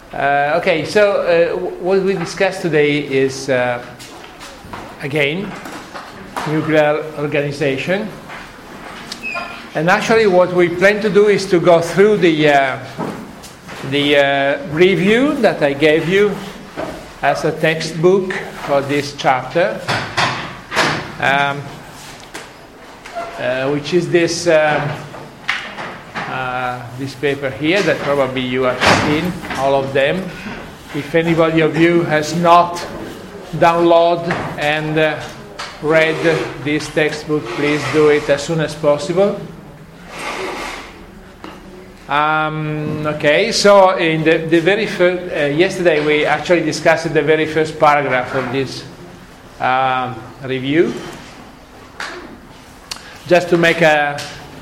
Okay, so what we discussed today is, again, nuclear organization. And actually what we plan to do is to go through the review that I gave you as a textbook for this chapter, which is this paper here that probably you have seen, all of them. If anybody of you has not downloaded and read this textbook, please do it as soon as possible. Okay, so in the very first, yesterday we actually discussed the very first paragraph of this review. Just to make a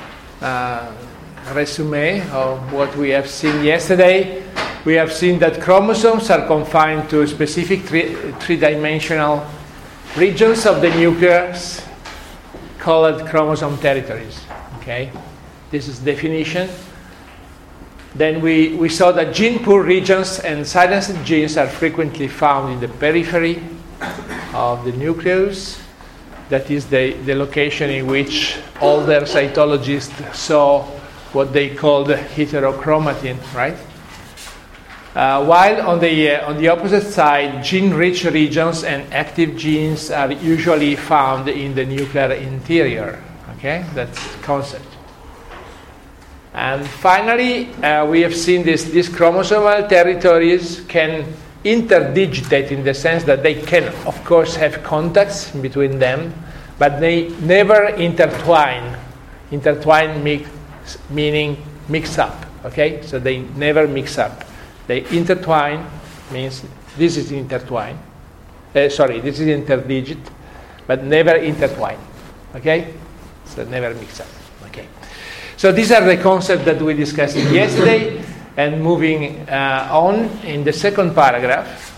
resume of what we have seen yesterday, we have seen that chromosomes are confined to specific three-dimensional regions of the nucleus called chromosome territories. Okay, this is definition. Then we saw that gene-poor regions and silenced genes are frequently found in the periphery of the nucleus. That is the location in which older cytologists saw what they called heterochromatin, right? While on the opposite side, gene-rich regions and active genes are usually found in the nuclear interior. Okay, that's the concept. And finally, we have seen these chromosomal territories can interdigitate in the sense that they can, of course, have contacts between them, but they never intertwine. Intertwine meaning mix up. Okay, so they never mix up. They intertwine means this is intertwine. This is interdigit, but never intertwine. Okay, so never mix up. Okay. So these are the concepts that we discussed yesterday, and moving on in the second paragraph,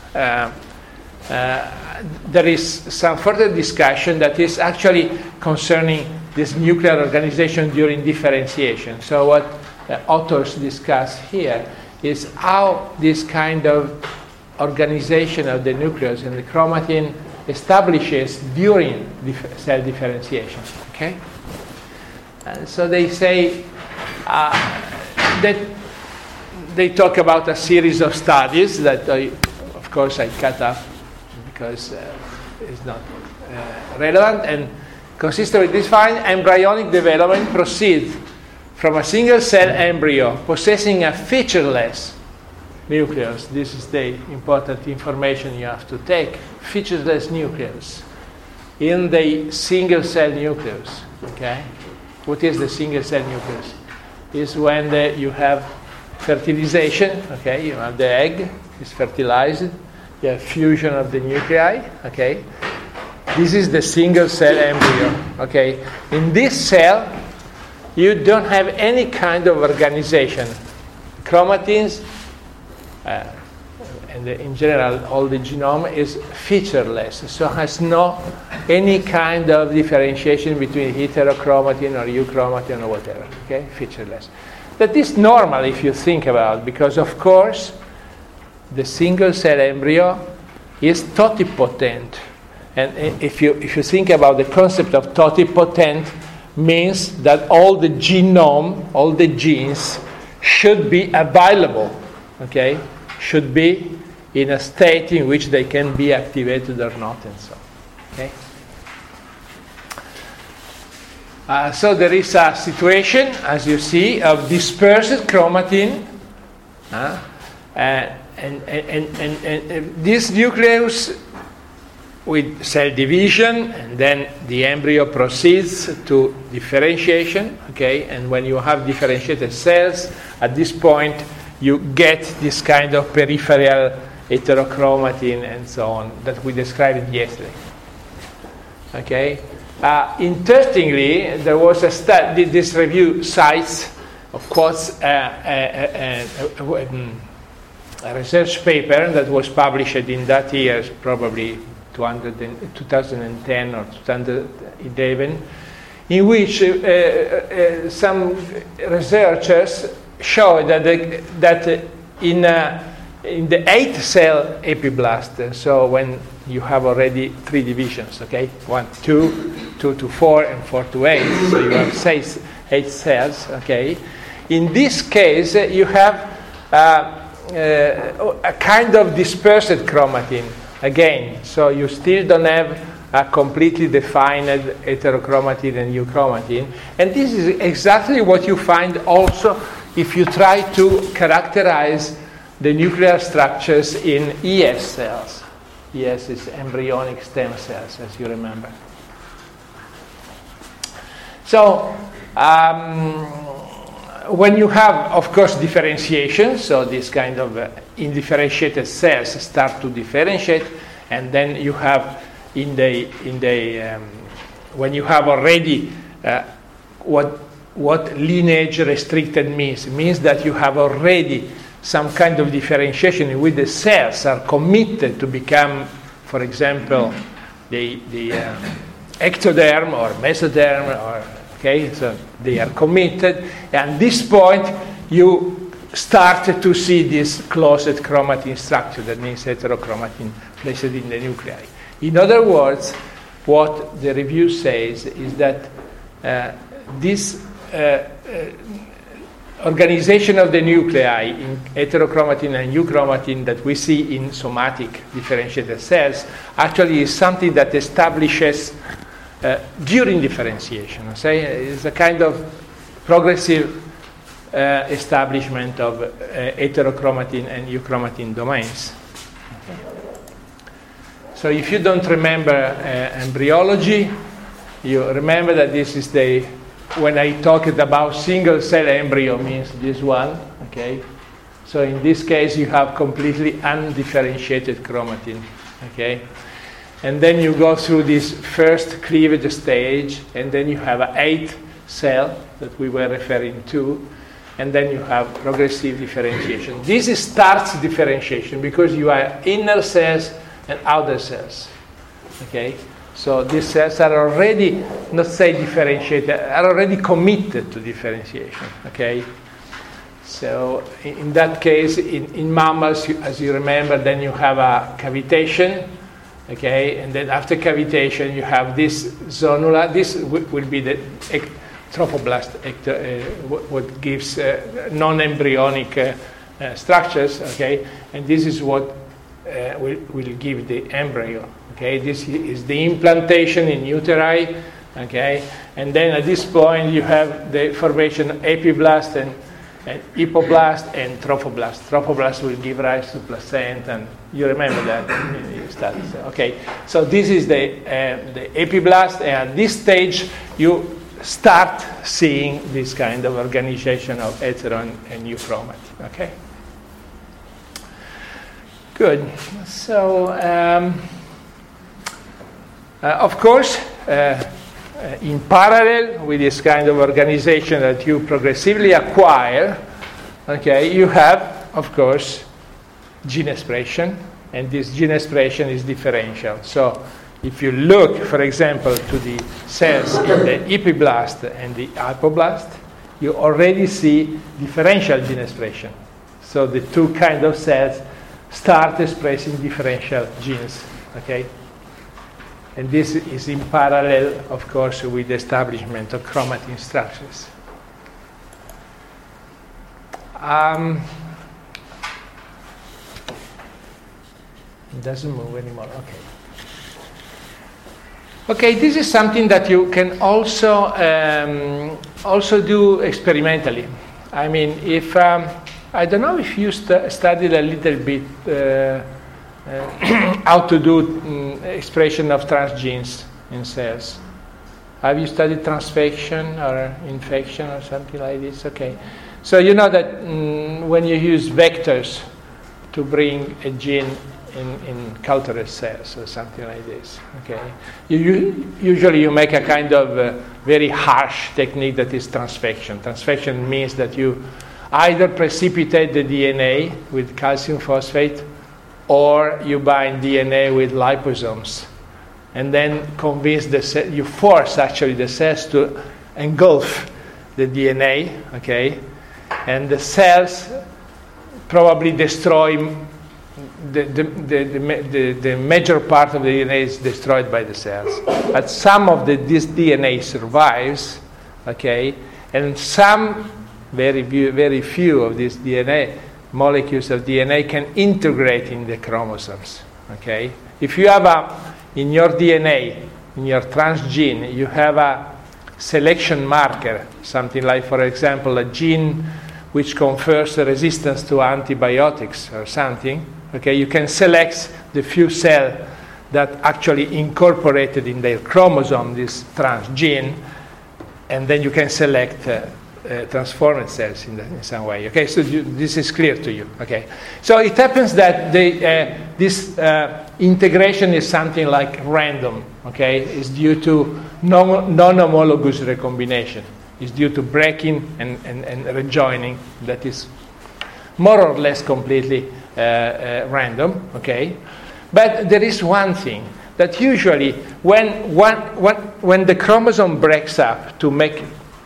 there is some further discussion that is actually concerning this nuclear organization during differentiation. So what the authors discuss here is how this kind of organization of the nucleus and the chromatin establishes during cell differentiation. Okay? And so they say that they talk about a series of studies that, of course, I cut up because it's not relevant. And consistent with this find, embryonic development proceeds from a single-cell embryo possessing a featureless nucleus. This is the important information you have to take. Featureless nucleus in the single-cell nucleus. Okay. What is the single-cell nucleus? Is when you have fertilization. Okay, you have the egg is fertilized. You have fusion of the nuclei. Okay, this is the single-cell embryo. Okay, in this cell, you don't have any kind of organization. Chromatins, and in general, all the genome is featureless, so has no any kind of differentiation between heterochromatin or euchromatin or whatever. Okay, featureless. That is normal if you think about it, because of course the single cell embryo is totipotent, and if you think about the concept of totipotent, means that all the genome, all the genes should be available. Okay, should be in a state in which they can be activated or not, and so on. Okay. So there is a situation, as you see, of dispersed chromatin, and this nucleus with cell division, and then the embryo proceeds to differentiation. Okay, and when you have differentiated cells, at this point you get this kind of peripheral heterochromatin and so on that we described yesterday. Okay. Interestingly, there was a study. This review cites, of course, a research paper that was published in that year, probably 2010 or 2011, in which some researchers showed that in in the 8-cell epiblast, so when you have already 3 divisions, okay? 1, 2, 2 to 4, and 4 to 8, so you have 8 cells, okay? In this case, you have a kind of dispersed chromatin, again, so you still don't have a completely defined heterochromatin and euchromatin, and this is exactly what you find also if you try to characterize the nuclear structures in ES cells. ES is embryonic stem cells, as you remember. So, when you have, of course, differentiation, so this kind of indifferentiated cells start to differentiate, and then you have when you have already what lineage restricted means that you have already some kind of differentiation in which the cells are committed to become, for example, the ectoderm or mesoderm, or okay, so they are committed. And at this point, you start to see this closed chromatin structure, that means heterochromatin placed in the nuclei. In other words, what the review says is that this organization of the nuclei in heterochromatin and euchromatin that we see in somatic differentiated cells actually is something that establishes during differentiation. It's a kind of progressive establishment of heterochromatin and euchromatin domains. So if you don't remember embryology, you remember that this is when I talked about single cell embryo means this one, okay? So in this case you have completely undifferentiated chromatin, okay? And then you go through this first cleavage stage, and then you have an 8 cell that we were referring to, and then you have progressive differentiation. This starts differentiation because you have inner cells and outer cells, okay? So these cells are already, not say differentiated, are already committed to differentiation, okay? So in that case, in mammals, as you remember, then you have a cavitation, okay? And then after cavitation, you have this zonula. This will be the trophoblast, what gives non-embryonic structures, okay? And this is what will give the embryo. Okay, this is the implantation in uteri, okay, and then at this point you have the formation of epiblast and hypoblast and trophoblast. Trophoblast will give rise to placenta, and you remember that in your studies. Okay, so this is the epiblast, and at this stage you start seeing this kind of organization of hetero and euchromatin. Okay, good. So. Of course, in parallel with this kind of organization that you progressively acquire, okay, you have, of course, gene expression, and this gene expression is differential. So if you look, for example, to the cells in the epiblast and the hypoblast, you already see differential gene expression. So the two kinds of cells start expressing differential genes, okay? And this is in parallel, of course, with the establishment of chromatin structures. It doesn't move anymore. Okay. Okay, this is something that you can also do experimentally. I mean, if I don't know if you studied a little bit. How to do expression of transgenes in cells. Have you studied transfection or infection or something like this? Okay. So you know that when you use vectors to bring a gene in cultured cells or something like this, okay, usually you make a kind of very harsh technique that is transfection. Transfection means that you either precipitate the DNA with calcium phosphate, or you bind DNA with liposomes, and then convince the cell, you force actually the cells to engulf the DNA, okay, and the cells probably destroy the major part of the DNA is destroyed by the cells. But some of this DNA survives, okay, and some very few of these DNA molecules of DNA can integrate in the chromosomes, okay. If you have in your DNA, in your transgene, you have a selection marker, something like, for example, a gene which confers a resistance to antibiotics or something, okay, you can select the few cells that actually incorporated in their chromosome this transgene, and then you can select transformed cells in some way. Okay, so this is clear to you. Okay, so it happens that this integration is something like random. Okay, it's due to non-homologous recombination. It's due to breaking and rejoining that is more or less completely random. Okay, but there is one thing that usually when the chromosome breaks up to make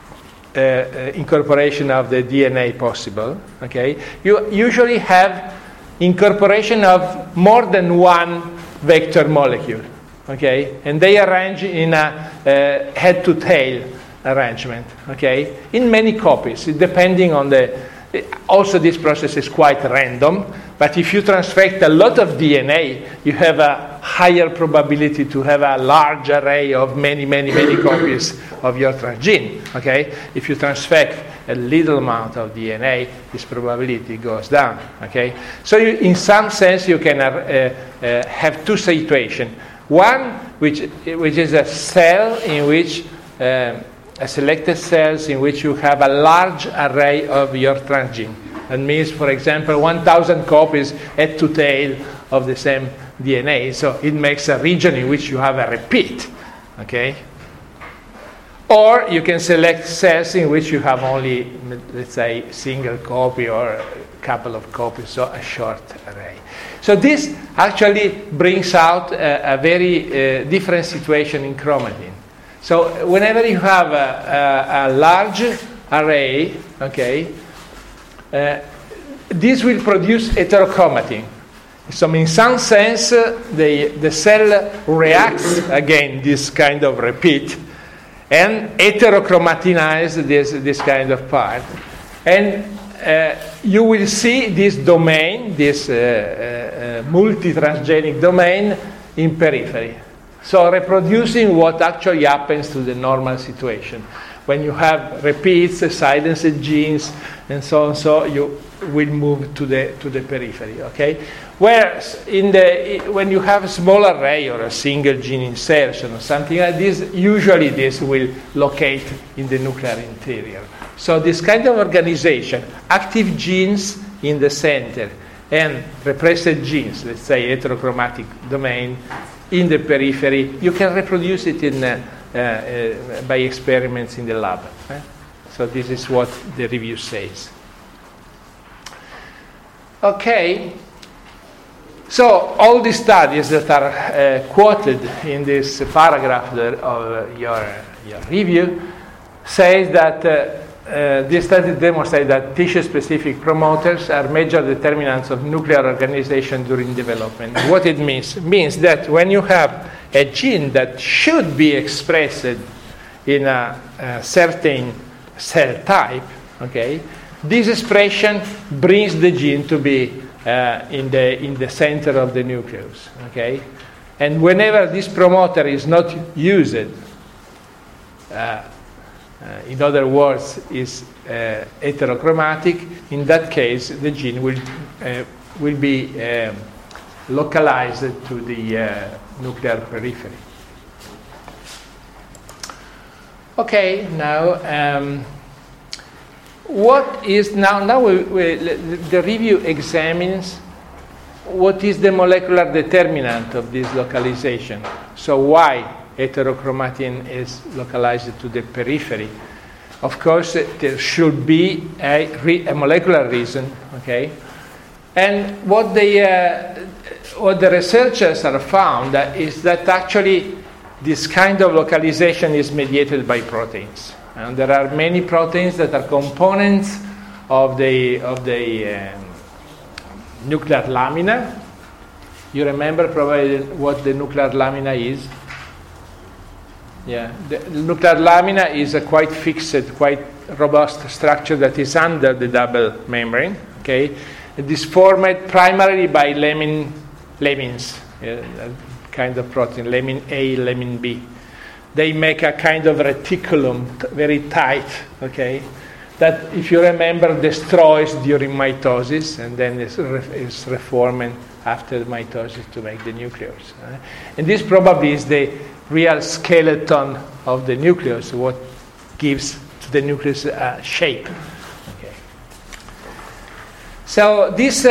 incorporation of the DNA possible, okay, you usually have incorporation of more than one vector molecule, okay, and they arrange in a head-to-tail arrangement, okay, in many copies, depending on also this process is quite random, but if you transfect a lot of DNA, you have a higher probability to have a large array of many copies of your transgene, okay? If you transfect a little amount of DNA, this probability goes down, okay? So in some sense, you can have two situations. One, which is a cell in which a selected cells in which you have a large array of your transgene. That means, for example, 1,000 copies head to tail of the same DNA. So it makes a region in which you have a repeat. Okay? Or you can select cells in which you have only, let's say, single copy or a couple of copies, so a short array. So this actually brings out a very different situation in chromatin. So whenever you have a large array, okay, this will produce heterochromatin. So in some sense, the cell reacts against this kind of repeat and heterochromatinize this kind of part. And you will see this domain, this multi-transgenic domain in periphery. So reproducing what actually happens to the normal situation. When you have repeats, silenced genes, and so on, so you will move to the periphery, okay? Whereas when you have a small array or a single gene insertion or something like this, usually this will locate in the nuclear interior. So this kind of organization, active genes in the center and repressed genes, let's say heterochromatic domain, in the periphery, you can reproduce it by experiments in the lab. So this is what the review says. Okay. So all these studies that are quoted in this paragraph of your review say that this study demonstrates that tissue-specific promoters are major determinants of nuclear organization during development. What it means that when you have a gene that should be expressed in a certain cell type, okay, this expression brings the gene to be in the center of the nucleus, okay, and whenever this promoter is not used, in other words, is heterochromatic, in that case the gene will be localized to the nuclear periphery. Okay, now what is now the review examines what is the molecular determinant of this localization. So why heterochromatin is localized to the periphery? Of course, there should be a molecular reason, okay? And what the researchers have found is that actually this kind of localization is mediated by proteins. And there are many proteins that are components of the nuclear lamina. You remember probably what the nuclear lamina is? Yeah, the nuclear lamina is a quite fixed, quite robust structure that is under the double membrane. Okay, it is formed primarily by lamins, a kind of protein, lamin A, lamin B. They make a kind of reticulum, very tight. Okay, that if you remember destroys during mitosis and then is reforming after mitosis to make the nucleus. And this probably is the real skeleton of the nucleus, what gives to the nucleus shape. Okay. So this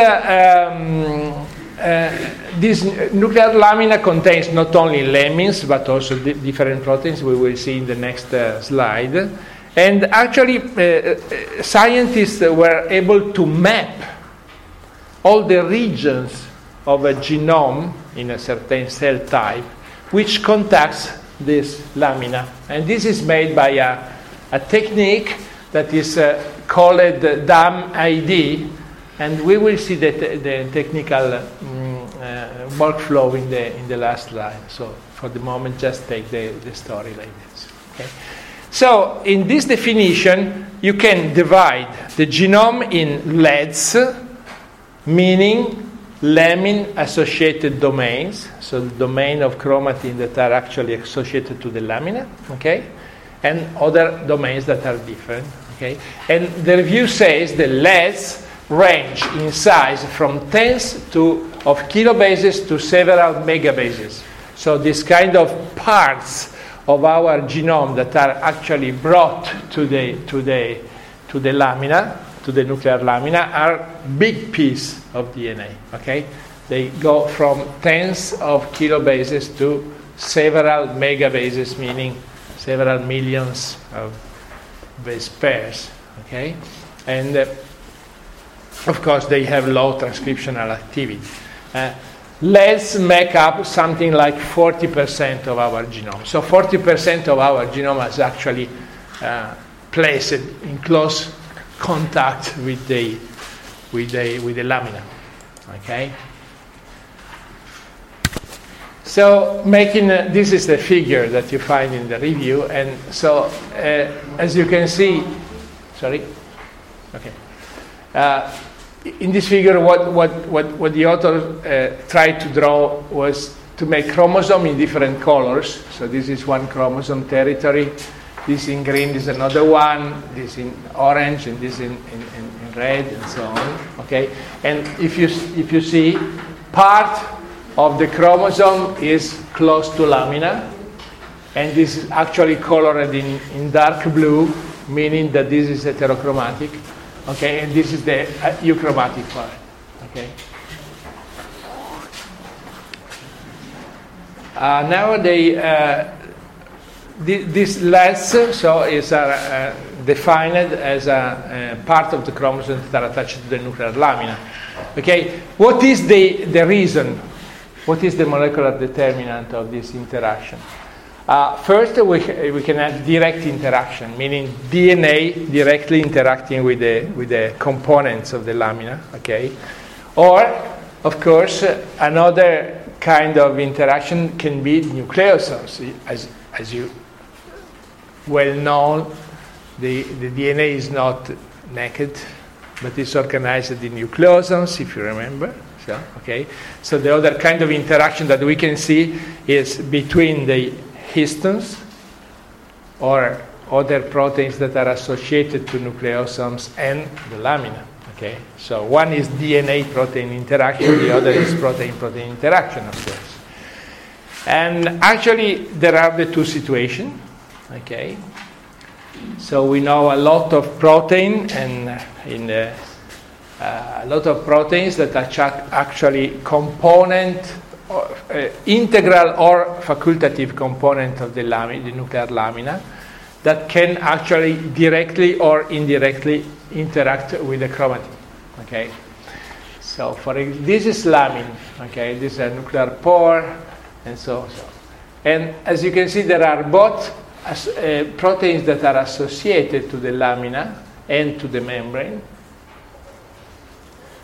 nuclear lamina contains not only lamins but also different proteins we will see in the next slide. And actually, scientists were able to map all the regions of a genome in a certain cell type which contacts this lamina. And this is made by a technique that is called DAM-ID, and we will see the technical workflow in the last slide. So for the moment, just take the story like this. Okay? So in this definition, you can divide the genome in LEDs, meaning lamin-associated domains, so the domain of chromatin that are actually associated to the lamina, okay, and other domains that are different, okay. And the review says the LEDs range in size from tens of kilobases to several megabases. So this kind of parts of our genome that are actually brought to the lamina, to the nuclear lamina, are big piece of DNA, okay? They go from tens of kilobases to several megabases, meaning several millions of base pairs, okay? And of course, they have low transcriptional activity. Let's make up something like 40% of our genome. So 40% of our genome is actually placed in close contact with the lamina. Okay. So making this is the figure that you find in the review, and so as you can see, sorry, okay. In this figure, what the author tried to draw was to make chromosome in different colors. So this is one chromosome territory. This in green is another one. This in orange, and this in red, and so on. Okay. And if you see, part of the chromosome is close to lamina, and this is actually colored in dark blue, meaning that this is heterochromatic. Okay, and this is the euchromatic part. Okay. Now this LEDs so is defined as a part of the chromosomes that are attached to the nuclear lamina. Okay, what is the reason? What is the molecular determinant of this interaction? First, we can have direct interaction, meaning DNA directly interacting with the components of the lamina, okay? Or, of course, another kind of interaction can be nucleosomes. As you well know, the DNA is not naked, but it's organized in nucleosomes, if you remember. So, okay. So the other kind of interaction that we can see is between the histones or other proteins that are associated to nucleosomes and the lamina. Okay, so one is DNA protein interaction, the other is protein interaction, of course. And actually, there are the two situations. Okay, so we know a lot of protein and a lot of proteins that are actually component. Integral or facultative component of the nuclear lamina that can actually directly or indirectly interact with the chromatin. Okay, so this is lamin. Okay, this is a nuclear pore, and so. And as you can see, there are both proteins that are associated to the lamina and to the membrane.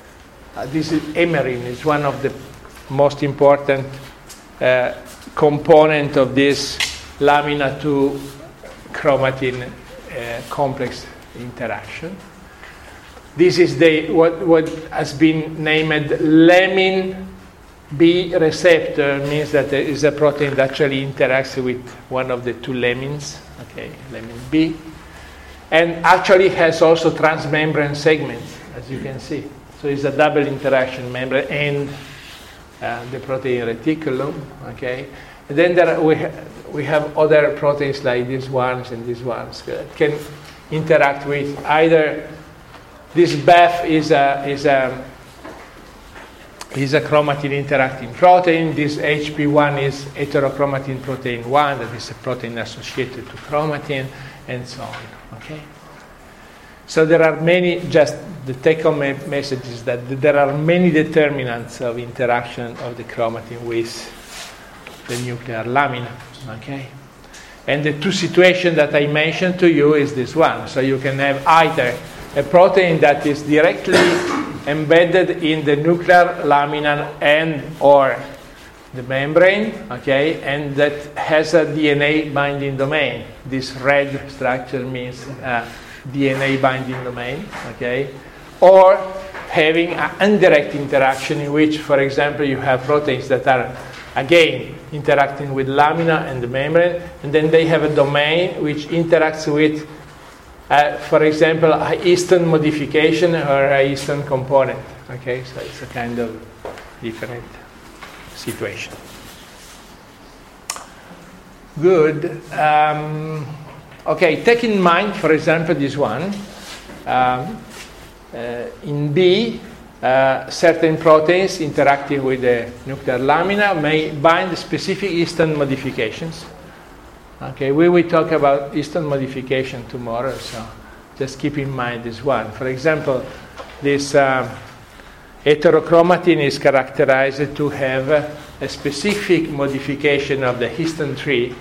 this is hemerin. It's one of the most important component of this lamina to chromatin complex interaction. This is what has been named lamin B receptor, means that there is a protein that actually interacts with one of the two lamins, okay, lamin B, and actually has also transmembrane segments, as you can see. So it's a double interaction membrane and the protein reticulum, okay. And then we have other proteins like these ones and these ones that can interact with either. This BAF is a chromatin interacting protein. This HP1 is heterochromatin protein 1, that is a protein associated to chromatin, and so on. Okay. So there are many. Just the take-home message is that there are many determinants of interaction of the chromatin with the nuclear lamina. Okay. And the two situations that I mentioned to you is this one. So you can have either a protein that is directly embedded in the nuclear lamina and or the membrane, okay, and that has a DNA binding domain. This red structure means DNA binding domain, okay, or having an indirect interaction in which, for example, you have proteins that are again interacting with lamina and the membrane, and then they have a domain which interacts with for example, a histone modification or a histone component. Okay, so it's a kind of different situation. Good. Okay, take in mind, for example, this one. In B, certain proteins interacting with the nuclear lamina may bind specific histone modifications. Okay, we will talk about histone modification tomorrow, so just keep in mind this one. For example, this heterochromatin is characterized to have a specific modification of the histone tree,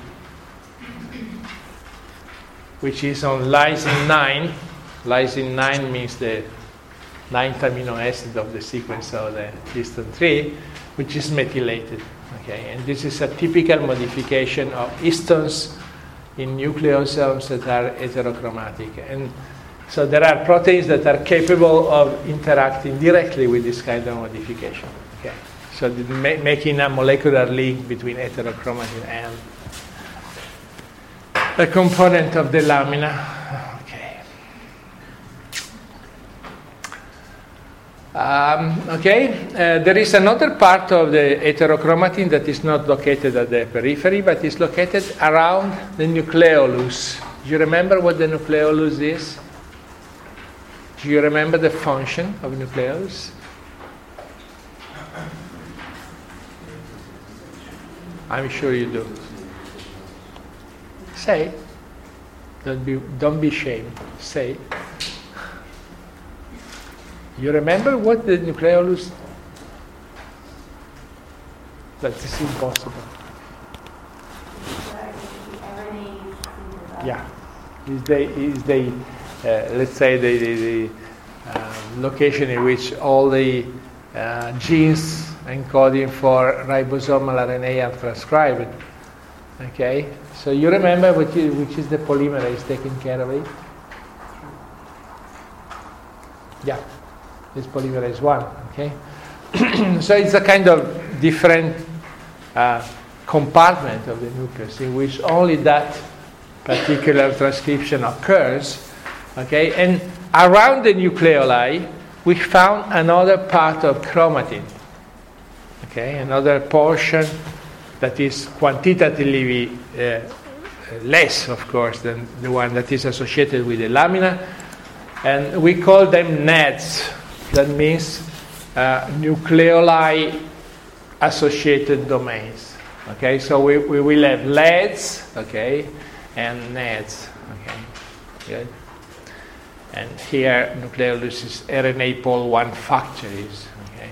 which is on lysine 9. Lysine 9 means the 9th amino acid of the sequence of the histone tree, which is methylated. Okay, and this is a typical modification of histones in nucleosomes that are heterochromatic. And so there are proteins that are capable of interacting directly with this kind of modification. Okay, so making a molecular link between heterochromatin and a component of the lamina. There is another part of the heterochromatin that is not located at the periphery, but is located around the nucleolus. Do you remember what the nucleolus is? Do you remember the function of nucleolus? I'm sure you do. Say. Don't be ashamed. Say. You remember what the nucleolus? That is impossible. Yeah, is the let's say the location in which all the genes encoding for ribosomal RNA are transcribed. Okay, so you remember which is the polymerase taking care of it? Yeah. It's polymerase 1, okay? So it's a kind of different compartment of the nucleus in which only that particular transcription occurs, okay? And around the nucleoli, we found another part of chromatin, okay? Another portion that is quantitatively less, of course, than the one that is associated with the lamina, and we call them NADs. That means nucleoli associated domains. Okay, so we will have LADs, okay, and NADs. Okay, good. And here nucleolus is RNA pol 1 factories. Okay.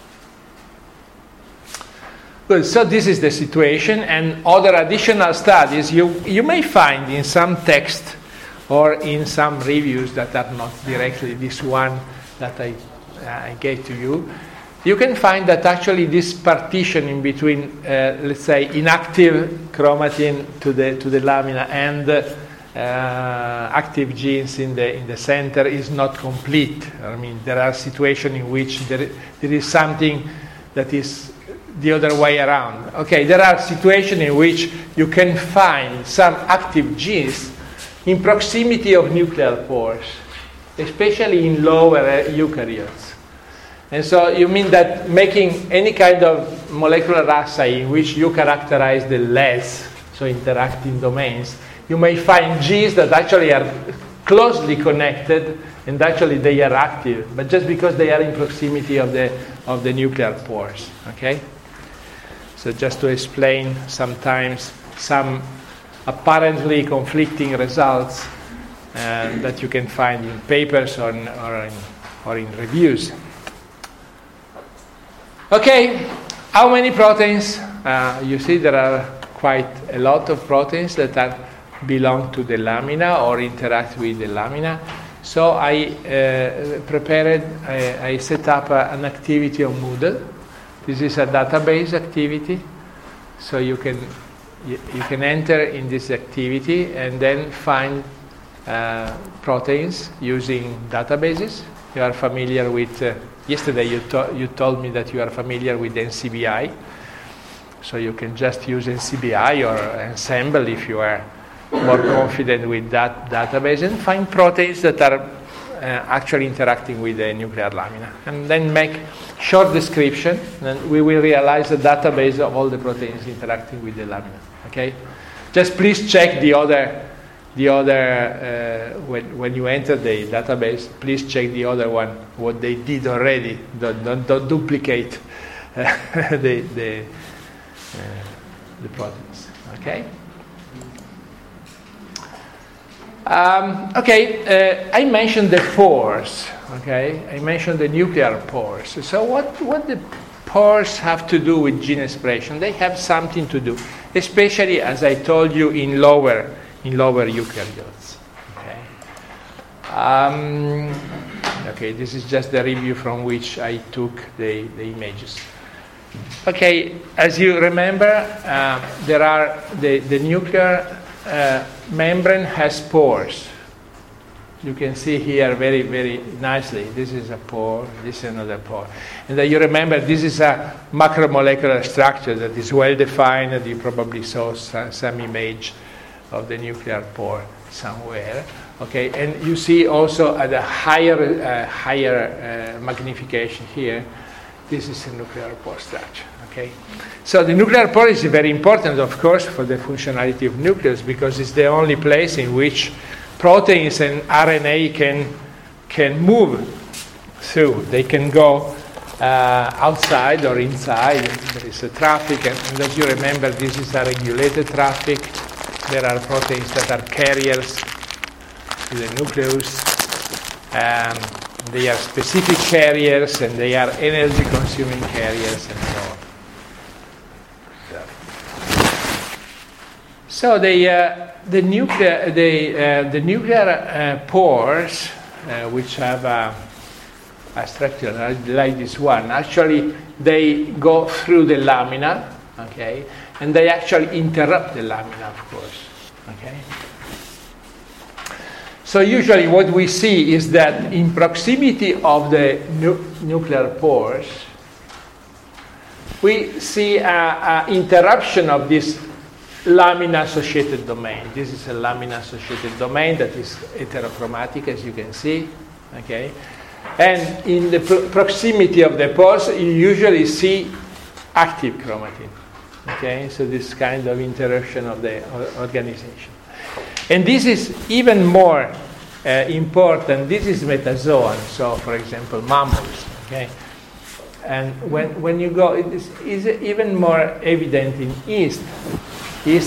Good. So this is the situation, and other additional studies you may find in some text or in some reviews that are not directly this one that I I gave to you, you can find that actually this partition in between, let's say, inactive chromatin to the lamina and active genes in the center is not complete. I mean, there are situations in which there is something that is the other way around. Okay, there are situations in which you can find some active genes in proximity of nuclear pores, especially in lower eukaryotes. And so you mean that making any kind of molecular assay in which you characterize the LES, so interacting domains, you may find genes that actually are closely connected and actually they are active, but just because they are in proximity of the nuclear pores. Okay? So just to explain sometimes some apparently conflicting results that you can find in papers or in reviews. Okay, how many proteins? You see there are quite a lot of proteins that belong to the lamina or interact with the lamina. So I set up an activity on Moodle. This is a database activity. So you can enter in this activity and then find proteins using databases. You are familiar with, yesterday you told me that you are familiar with NCBI. So you can just use NCBI or Ensemble if you are more confident with that database and find proteins that are actually interacting with the nuclear lamina. And then make short description, and we will realize a database of all the proteins interacting with the lamina. Okay? Just please check the other when you enter the database, please check the other one, what they did already. Don't duplicate the proteins. Okay? I mentioned the pores. Okay, I mentioned the nuclear pores. So what the pores have to do with gene expression? They have something to do, especially as I told you in lower eukaryotes. Okay, this is just the review from which I took the images. Okay, as you remember, there are the nuclear membrane has pores. You can see here very, very nicely. This is a pore, this is another pore. And then you remember this is a macromolecular structure that is well defined, and you probably saw some image of the nuclear pore somewhere. Okay, and you see also at a higher magnification here, this is a nuclear pore structure. Okay, so the nuclear pore is very important, of course, for the functionality of nucleus, because it's the only place in which proteins and RNA can move through. They can go outside or inside. There is a traffic, and as you remember, this is a regulated traffic. There are proteins that are carriers to the nucleus. They are specific carriers, and they are energy-consuming carriers, and so on. So the nuclear pores, which have a structure like this one, actually they go through the lamina, okay, and they actually interrupt the lamina, of course, okay. So usually what we see is that in proximity of the nuclear pores, we see an interruption of this lamina-associated domain. This is a lamina-associated domain that is heterochromatic, as you can see. Okay, and in the proximity of the pores, you usually see active chromatin. Okay, so this kind of interruption of the organization. And this is even more important. This is metazoan. So, for example, mammals. Okay, and when you go, it is even more evident in yeast. Yeast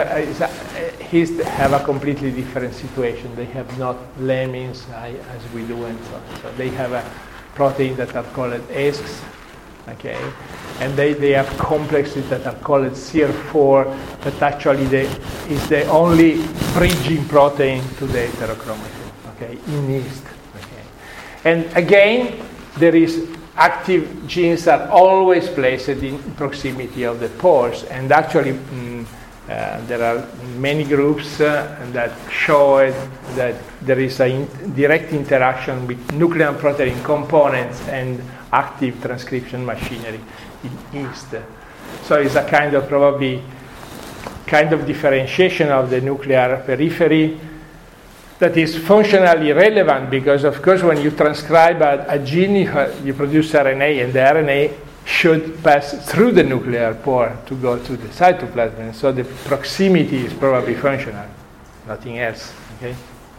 have a completely different situation. They have not lamins as we do, and so on. So they have a protein that are called ESCs, okay, and they have complexes that are called CR4, that actually is the only bridging protein to the heterochromatin, okay, in yeast. Okay, and again, there is active genes are always placed in proximity of the pores, and actually there are many groups that show that there is a direct interaction with nuclear protein components and active transcription machinery in yeast. So it's a kind of differentiation of the nuclear periphery that is functionally relevant, because of course when you transcribe a gene you produce RNA, and the RNA should pass through the nuclear pore to go to the cytoplasm, and so the proximity is probably functional, nothing else. Okay.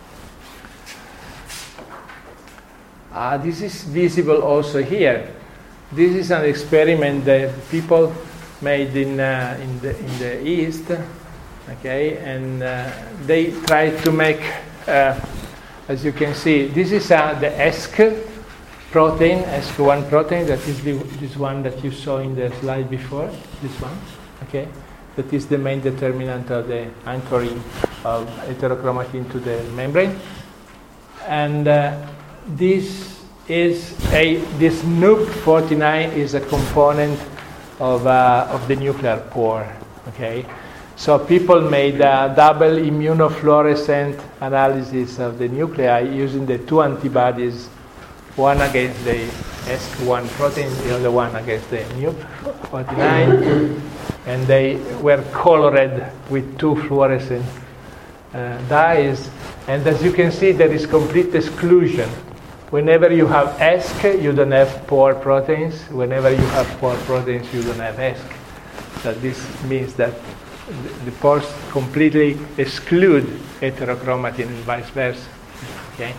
This is visible also here. This is an experiment that people made in the East, okay, and they tried to make, as you can see, this is the ESC protein, ESC1 protein, that is this one that you saw in the slide before, this one, okay, that is the main determinant of the anchoring of heterochromatin to the membrane, and this NUP49 is a component of the nuclear pore, okay. So people made a double immunofluorescent analysis of the nuclei using the two antibodies, one against the ESC1 protein, the other one against the NUP49, and they were colored with two fluorescent dyes. And as you can see, there is complete exclusion. Whenever you have ESC, you don't have pore proteins. Whenever you have pore proteins, you don't have ESC. So this means that the pores completely exclude heterochromatin and vice versa. Okay,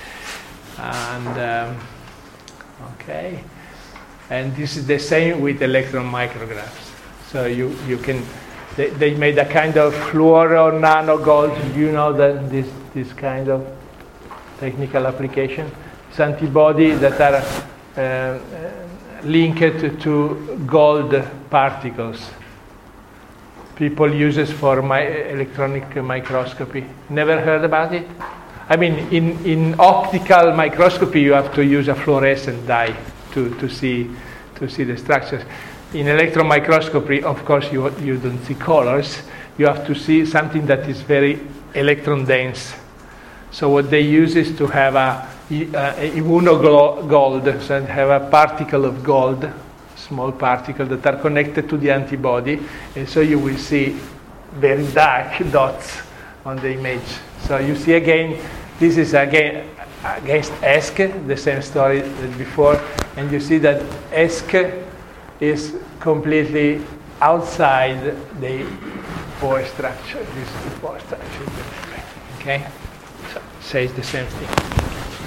and okay, and this is the same with electron micrographs. So you can they made a kind of fluoro nano gold. You know that this kind of technical application. It's antibody that are linked to gold particles. People use it for electronic microscopy. Never heard about it? I mean, in optical microscopy, you have to use a fluorescent dye to see the structures. In electron microscopy, of course, you don't see colors. You have to see something that is very electron dense. So what they use is to have a immunogold, so have a particle of gold, small particles that are connected to the antibody, and so you will see very dark dots on the image. So you see again, this is again against ESC, the same story as before, and you see that ESC is completely outside the pore structure. This is the pore structure. Okay, so it says the same thing.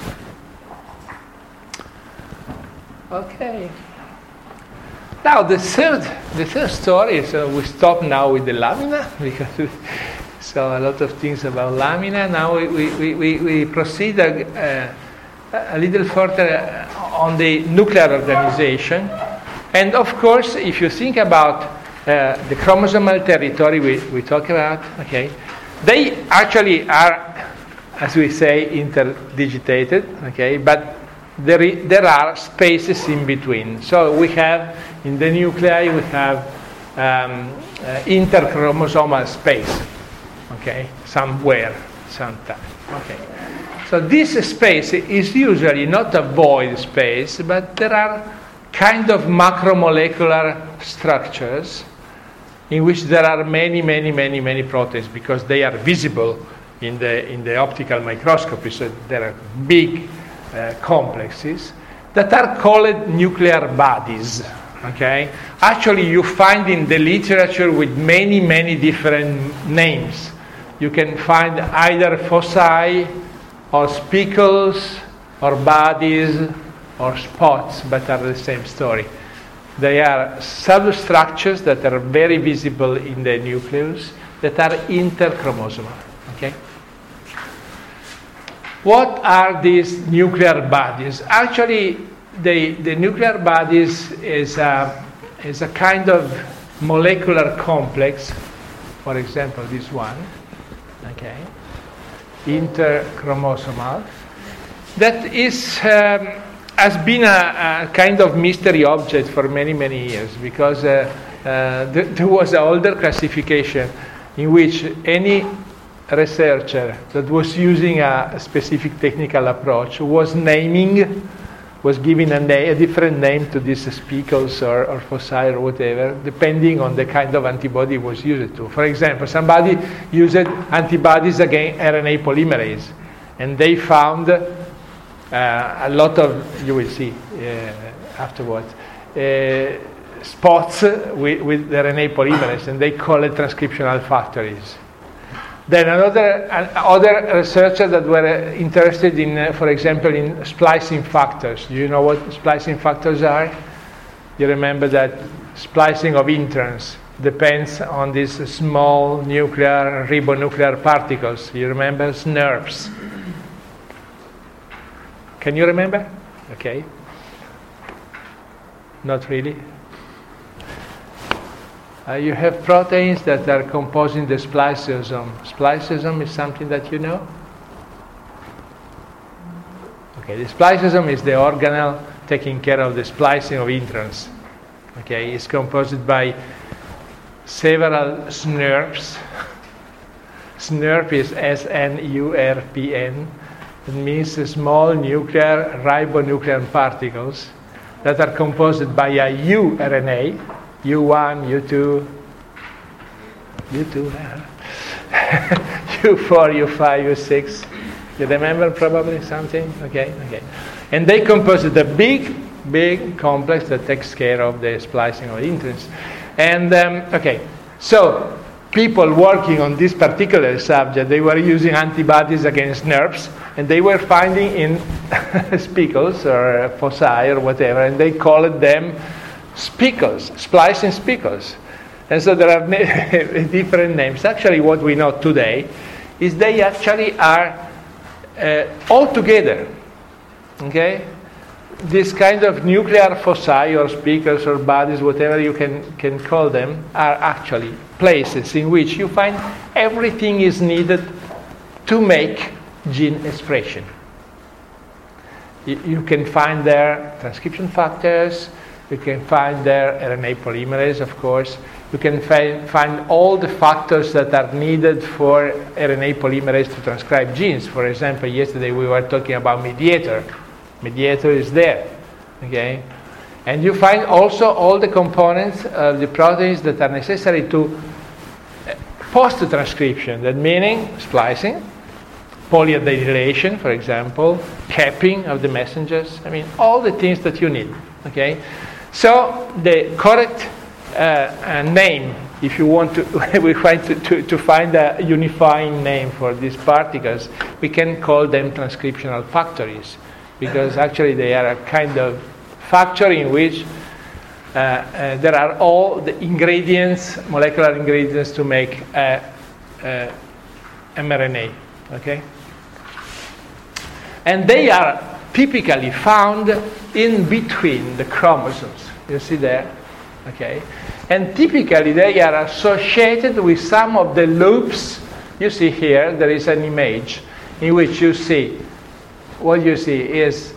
Okay. Now the third story. So we stop now with the lamina, because so a lot of things about lamina. Now we proceed a little further on the nuclear organization, and of course, if you think about the chromosomal territory we talk about, okay, they actually are, as we say, interdigitated, okay, but there are spaces in between. So we have, in the nuclei, we have interchromosomal space, okay, somewhere, sometime, okay. So this space is usually not a void space, but there are kind of macromolecular structures in which there are many proteins, because they are visible in the optical microscopy. So there are big complexes that are called nuclear bodies. Okay, actually, you find in the literature with many different names. You can find either foci, or spicules, or bodies, or spots, but are the same story. They are substructures that are very visible in the nucleus that are interchromosomal. Okay. What are these nuclear bodies? Actually, the nuclear bodies is a kind of molecular complex. For example, this one, okay, interchromosomal, that is has been a kind of mystery object for many, many years, because there was an older classification in which any researcher that was using a specific technical approach was giving a different name to these speckles or foci or whatever, depending on the kind of antibody was used to. For example, somebody used antibodies against RNA polymerase, and they found a lot of, you will see afterwards, spots with the RNA polymerase, and they call it transcriptional factories. Then other researchers that were interested in, for example, in splicing factors. Do you know what splicing factors are? You remember that splicing of introns depends on these small nuclear, ribonuclear particles. You remember SNRPs? Can you remember? Okay. Not really. You have proteins that are composing the spliceosome. Spliceosome is something that you know? Okay, the spliceosome is the organelle taking care of the splicing of introns. Okay, it's composed by several SNRPs. SNRP is SNURPN. It means small nuclear ribonuclear particles that are composed by a uRNA, U1, U2, U4, U5, U6. You remember probably something? Okay. And they compose the big complex that takes care of the splicing of introns. And so people working on this particular subject, they were using antibodies against NERPs, and they were finding in speckles or foci or whatever, and they called them speckles, splicing speckles. And so there are different names. Actually, what we know today is they actually are all together. Okay? This kind of nuclear foci or speckles or bodies, whatever you can call them, are actually places in which you find everything is needed to make gene expression. You can find there transcription factors. You can find there RNA polymerase, of course. You can find all the factors that are needed for RNA polymerase to transcribe genes. For example, yesterday we were talking about mediator. Mediator is there, okay? And you find also all the components of the proteins that are necessary to post-transcription, that meaning splicing, polyadenylation, for example, capping of the messengers. I mean, all the things that you need, okay? So the correct name, if you want to, we find to find a unifying name for these particles, we can call them transcriptional factories, because actually they are a kind of factory in which there are all the ingredients, molecular ingredients to make mRNA, okay? And they are typically found in between the chromosomes. You see there? Okay? And typically they are associated with some of the loops. You see here, there is an image in which you see, what you see is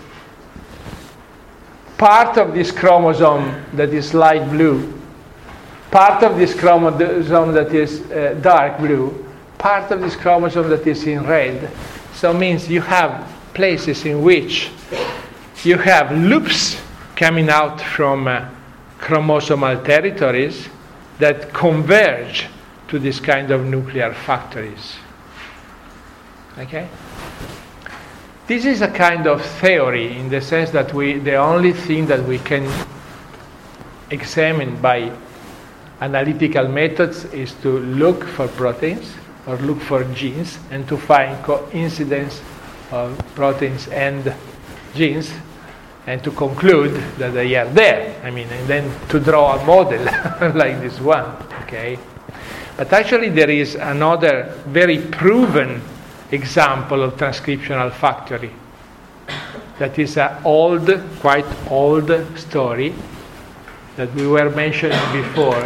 part of this chromosome that is light blue, part of this chromosome that is dark blue, part of this chromosome that is in red. So it means you have places in which you have loops coming out from chromosomal territories that converge to this kind of nuclear factories. Okay? This is a kind of theory in the sense that the only thing that we can examine by analytical methods is to look for proteins or look for genes and to find coincidence of proteins and genes and to conclude that they are there. I mean, and then to draw a model like this one, okay? But actually there is another very proven example of transcriptional factory. That is an old, quite old story that we were mentioning before.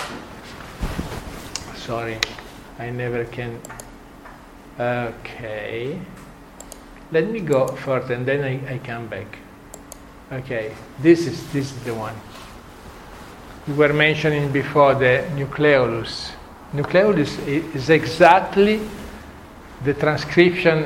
Sorry, I never can. Okay. Let me go first and then I come back. Okay, this is the one. We were mentioning before the nucleolus. Nucleolus is exactly the transcription.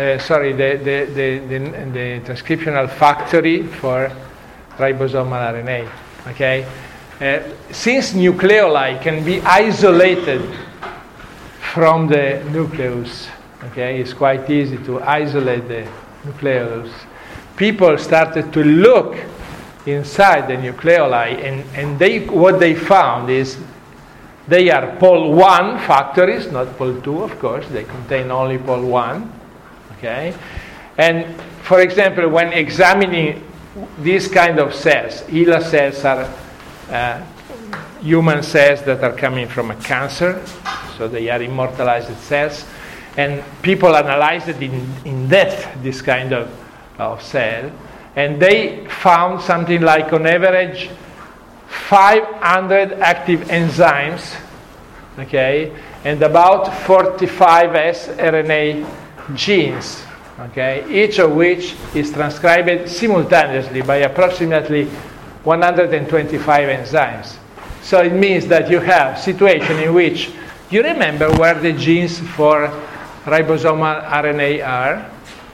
The transcriptional factory for ribosomal RNA. Okay, since nucleoli can be isolated from the nucleus, okay, it's quite easy to isolate the nucleolus. People started to look inside the nucleoli, and what they found is they are Pol 1 factories, not Pol 2, of course. They contain only Pol 1. Okay, and for example, when examining these kind of cells, HeLa cells are human cells that are coming from a cancer, so they are immortalized cells, and people analyzed it in depth, this kind of cell, and they found something like on average 500 active enzymes, okay, and about 45 sRNA genes, okay, each of which is transcribed simultaneously by approximately 125 enzymes. So it means that you have a situation in which you remember where the genes for ribosomal RNA are.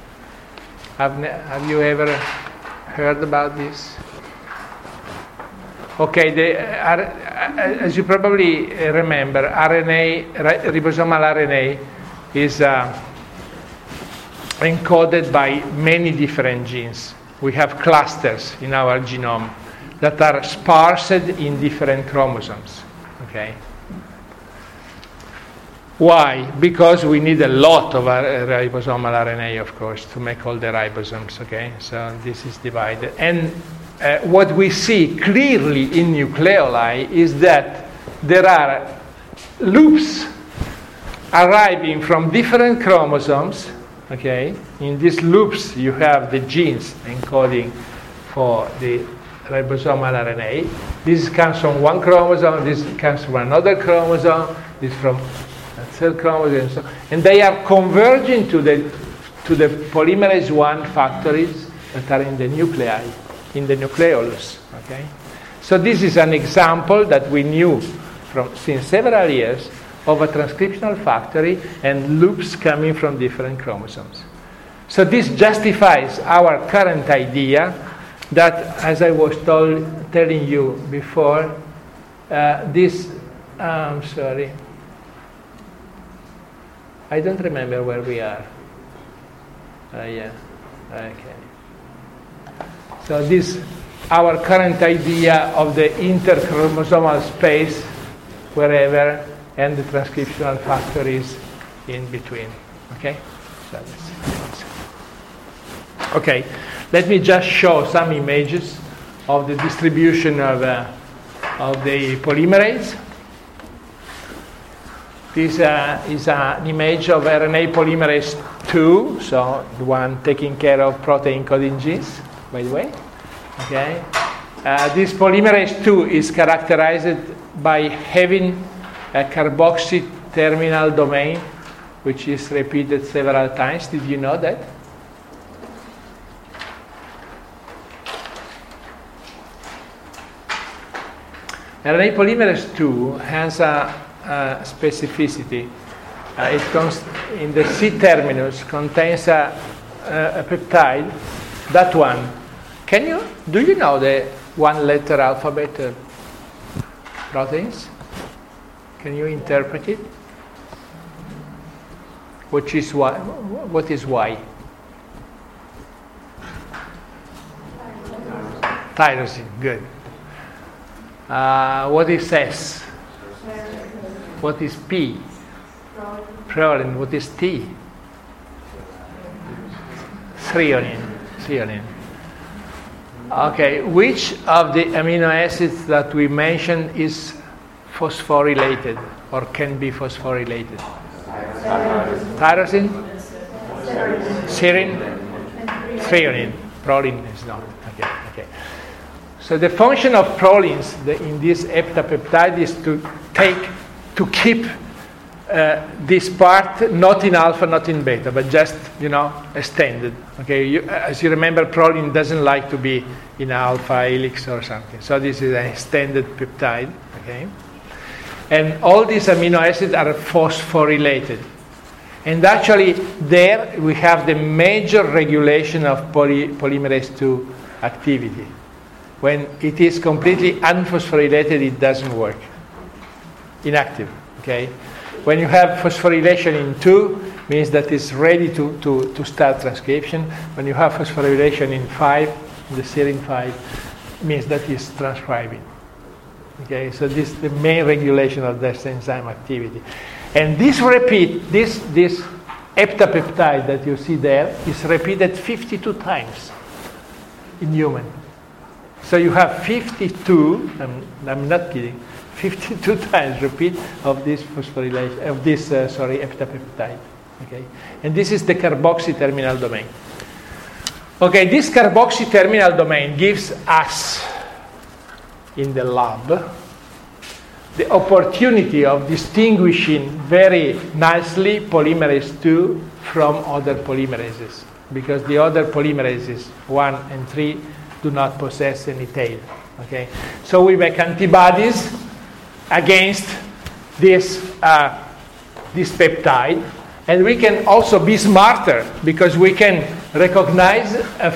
Have you ever heard about this? Okay, as you probably remember, ribosomal RNA is encoded by many different genes. We have clusters in our genome that are sparsed in different chromosomes. Okay. Why? Because we need a lot of ribosomal RNA, of course, to make all the ribosomes. Okay, so this is divided, and what we see clearly in nucleoli is that there are loops arriving from different chromosomes. Okay, in these loops you have the genes encoding for the ribosomal RNA. This comes from one chromosome, this comes from another chromosome, this from a third chromosome, and they are converging to the polymerase 1 factories that are in the nuclei, in the nucleolus. Okay, so this is an example that we knew since several years of a transcriptional factory and loops coming from different chromosomes. So this justifies our current idea that, as I was telling you before, I don't remember where we are. Yeah, okay. So this, our current idea of the interchromosomal space, wherever, and the transcriptional factories in between. Okay? So let's see. Okay, let me just show some images of the distribution of the polymerase. This is an image of RNA polymerase 2, so the one taking care of protein coding genes, by the way. Okay, this polymerase 2 is characterized by having a carboxy terminal domain, which is repeated several times. Did you know that? RNA polymerase 2 has a specificity. It in the C terminus contains a peptide. That one. Do you know the one-letter alphabet proteins? Can you interpret it? What is Y? Tyrosine. Good. What is S? What is P? Proline. What is T? Threonine. Okay, which of the amino acids that we mentioned is phosphorylated or can be phosphorylated? Tyrosine? Serine? Threonine. Proline is not. Okay. So the function of prolines in this heptapeptide is to keep this part not in alpha, not in beta, but just, extended. Okay, as you remember, proline doesn't like to be in alpha helix or something. So this is an extended peptide. Okay, and all these amino acids are phosphorylated. And actually, there we have the major regulation of polymerase II activity. When it is completely unphosphorylated, it doesn't work. Inactive. Okay. When you have phosphorylation in 2, means that it's ready to start transcription. When you have phosphorylation in 5, the serine 5, means that it's transcribing. Okay, so this is the main regulation of this enzyme activity. And this heptapeptide that you see there is repeated 52 times in human. So you have 52, I'm not kidding, 52 times repeat of this phosphorylation, of this, heptapeptide. Okay, and this is the carboxy terminal domain. Okay, this carboxy terminal domain gives us, in the lab, the opportunity of distinguishing very nicely polymerase II from other polymerases, because the other polymerases, 1 and 3, do not possess any tail. Okay, so we make antibodies against this peptide, and we can also be smarter because we can recognize a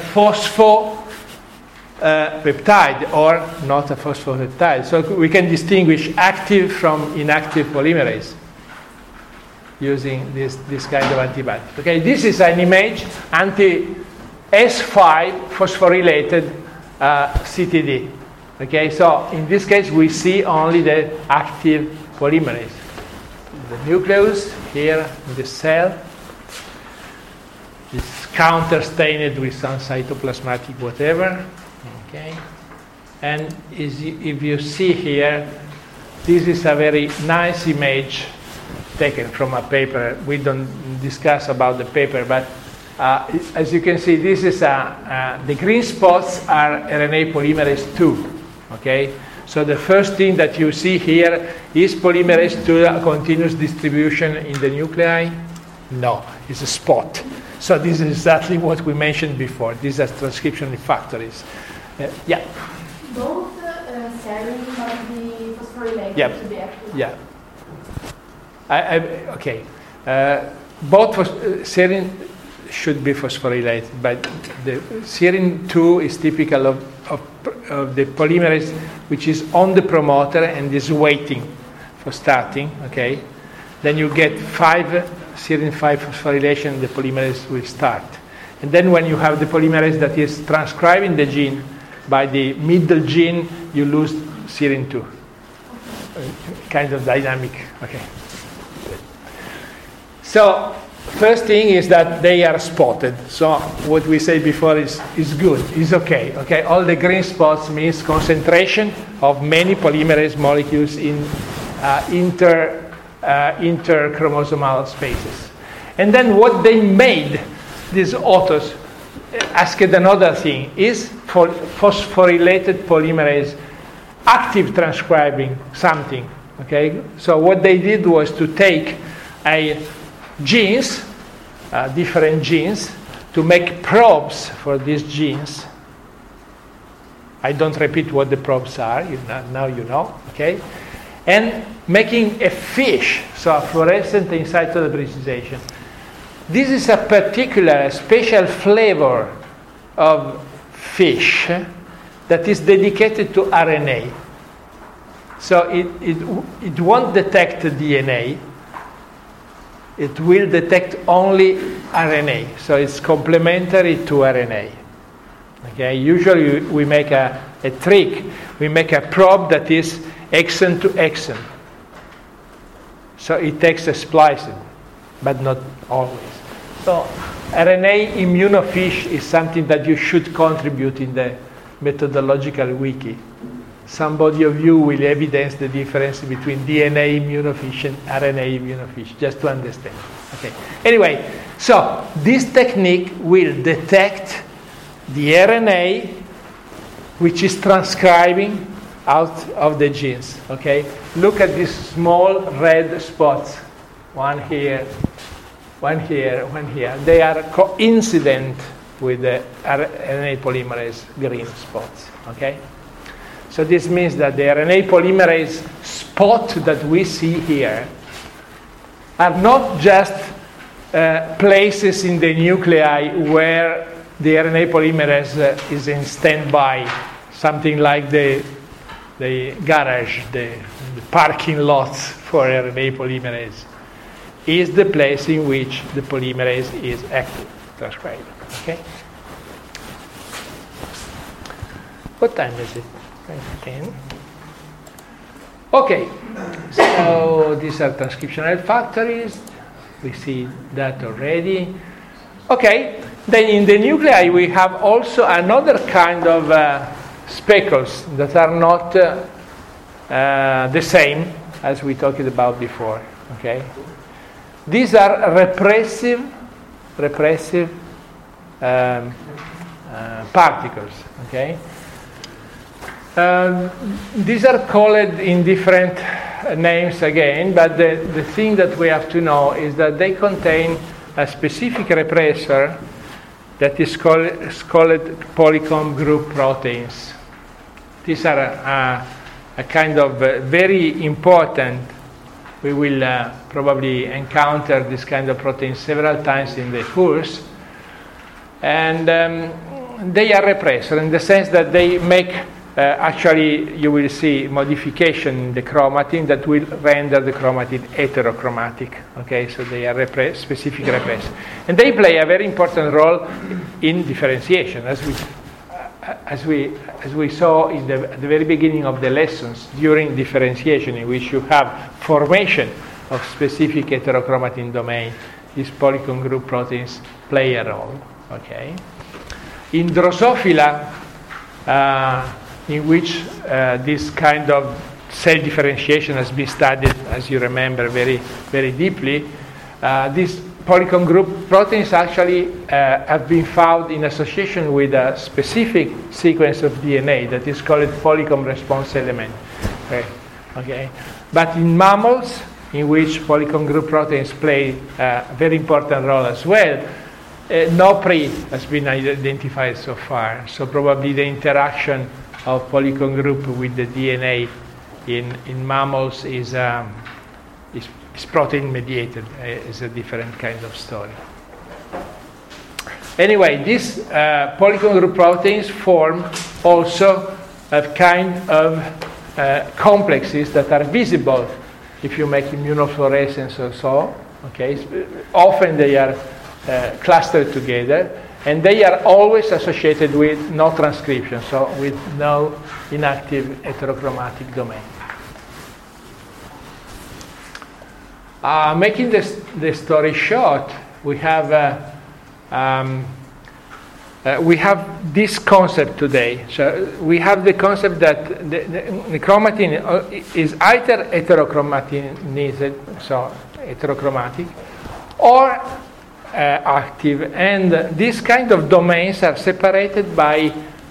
peptide or not a phosphopeptide. So we can distinguish active from inactive polymerase using this kind of antibody. Okay, this is an image anti-S5 phosphorylated CTD. Okay, so in this case we see only the active polymerase. The nucleus here in the cell is counter-stained with some cytoplasmatic whatever. Okay, and if you see here, this is a very nice image taken from a paper. We don't discuss about the paper, but as you can see, this is the green spots are RNA polymerase II. Okay, so the first thing that you see here is polymerase II continuous distribution in the nuclei. No, it's a spot. So this is exactly what we mentioned before. These are transcription factories. Yeah. Both serine must be phosphorylated to be active. Yeah. Okay. Both serine should be phosphorylated, but the serine 2 is typical of the polymerase which is on the promoter and is waiting for starting. Okay. Then you get serine 5 phosphorylation, the polymerase will start. And then when you have the polymerase that is transcribing the gene, by the middle gene, you lose serine 2. Kind of dynamic. Okay. So, first thing is that they are spotted. So, what we said before is good, is okay. Okay. All the green spots means concentration of many polymerase molecules in interchromosomal spaces. And then what they made, these authors, asked another thing, is for phosphorylated polymerase active transcribing something. Okay, so what they did was to take genes, different genes, to make probes for these genes. I don't repeat what the probes are, now you know, okay? And making a fish, so a fluorescent in situ hybridization. This is a particular, special flavor of fish that is dedicated to RNA. So it won't detect DNA. It will detect only RNA. So it's complementary to RNA. Okay. Usually we make a trick. We make a probe that is exon to exon. So it takes a splicing, but not always. So RNA immunofish is something that you should contribute in the methodological wiki. Somebody of you will evidence the difference between DNA immunofish and RNA immunofish, just to understand. Okay. Anyway, so this technique will detect the RNA which is transcribing out of the genes. Okay. Look at these small red spots. one here, one here, one here. They are coincident with the RNA polymerase green spots, okay? So this means that the RNA polymerase spot that we see here are not just places in the nuclei where the RNA polymerase is in standby, something like the garage, the parking lots for RNA polymerase. Is the place in which the polymerase is active, transcribed. Okay. What time is it? 10. Okay. So these are transcriptional factories. We see that already. Okay. Then in the nuclei we have also another kind of speckles that are not the same as we talked about before. Okay. These are repressive particles. Okay. These are called in different names again, but the thing that we have to know is that they contain a specific repressor that is called Polycomb group proteins. These are a kind of very important. We will probably encounter this kind of protein several times in the course. And they are repressor in the sense that they make, actually, you will see modification in the chromatin that will render the chromatin heterochromatic. Okay, so they are specific repressor. And they play a very important role in differentiation, as we saw at the very beginning of the lessons during differentiation, in which you have formation of specific heterochromatin domain. These Polycomb group proteins play a role. Okay. In Drosophila, in which this kind of cell differentiation has been studied, as you remember, very, very deeply, these Polycomb group proteins actually have been found in association with a specific sequence of DNA that is called Polycomb response element. Okay. But in mammals, in which Polycomb group proteins play a very important role as well, no PRI has been identified so far. So probably the interaction of Polycomb group with the DNA in mammals is protein mediated, is a different kind of story. Anyway, these Polycomb group proteins form also a kind of complexes that are visible if you make immunofluorescence or so. Okay, often they are clustered together, and they are always associated with no transcription, so with no inactive heterochromatic domain. Making the story short, we have this concept today. So we have the concept that the chromatin is either heterochromatinized, so heterochromatic, or active, and these kind of domains are separated by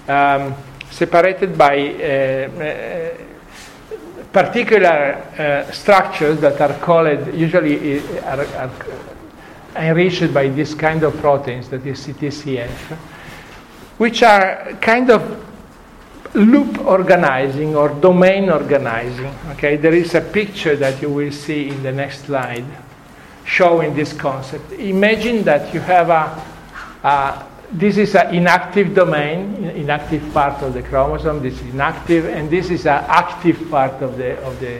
particular structures that are called, usually are enriched by this kind of proteins, that is CTCF, which are kind of loop organizing or domain organizing. Okay, there is a picture that you will see in the next slide showing this concept. Imagine that you have this is an inactive domain, inactive part of the chromosome. This is inactive, and this is an active part of the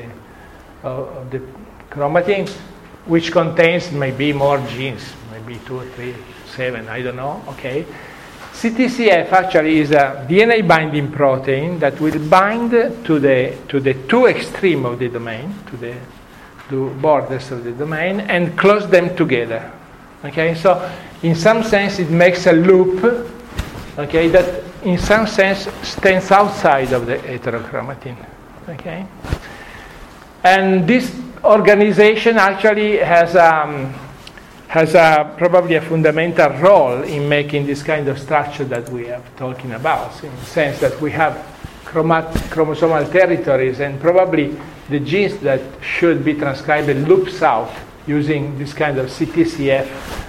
chromatin, which contains maybe more genes, maybe 2 or 3, 7, I don't know. Okay, CTCF actually is a DNA binding protein that will bind to the two extremes of the domain, to the two borders of the domain, and close them together. Okay, so in some sense it makes a loop, okay, that in some sense stands outside of the heterochromatin. Okay, and this organization actually has probably a fundamental role in making this kind of structure that we are talking about, in the sense that we have chromosomal territories, and probably the genes that should be transcribed loops out using this kind of CTCF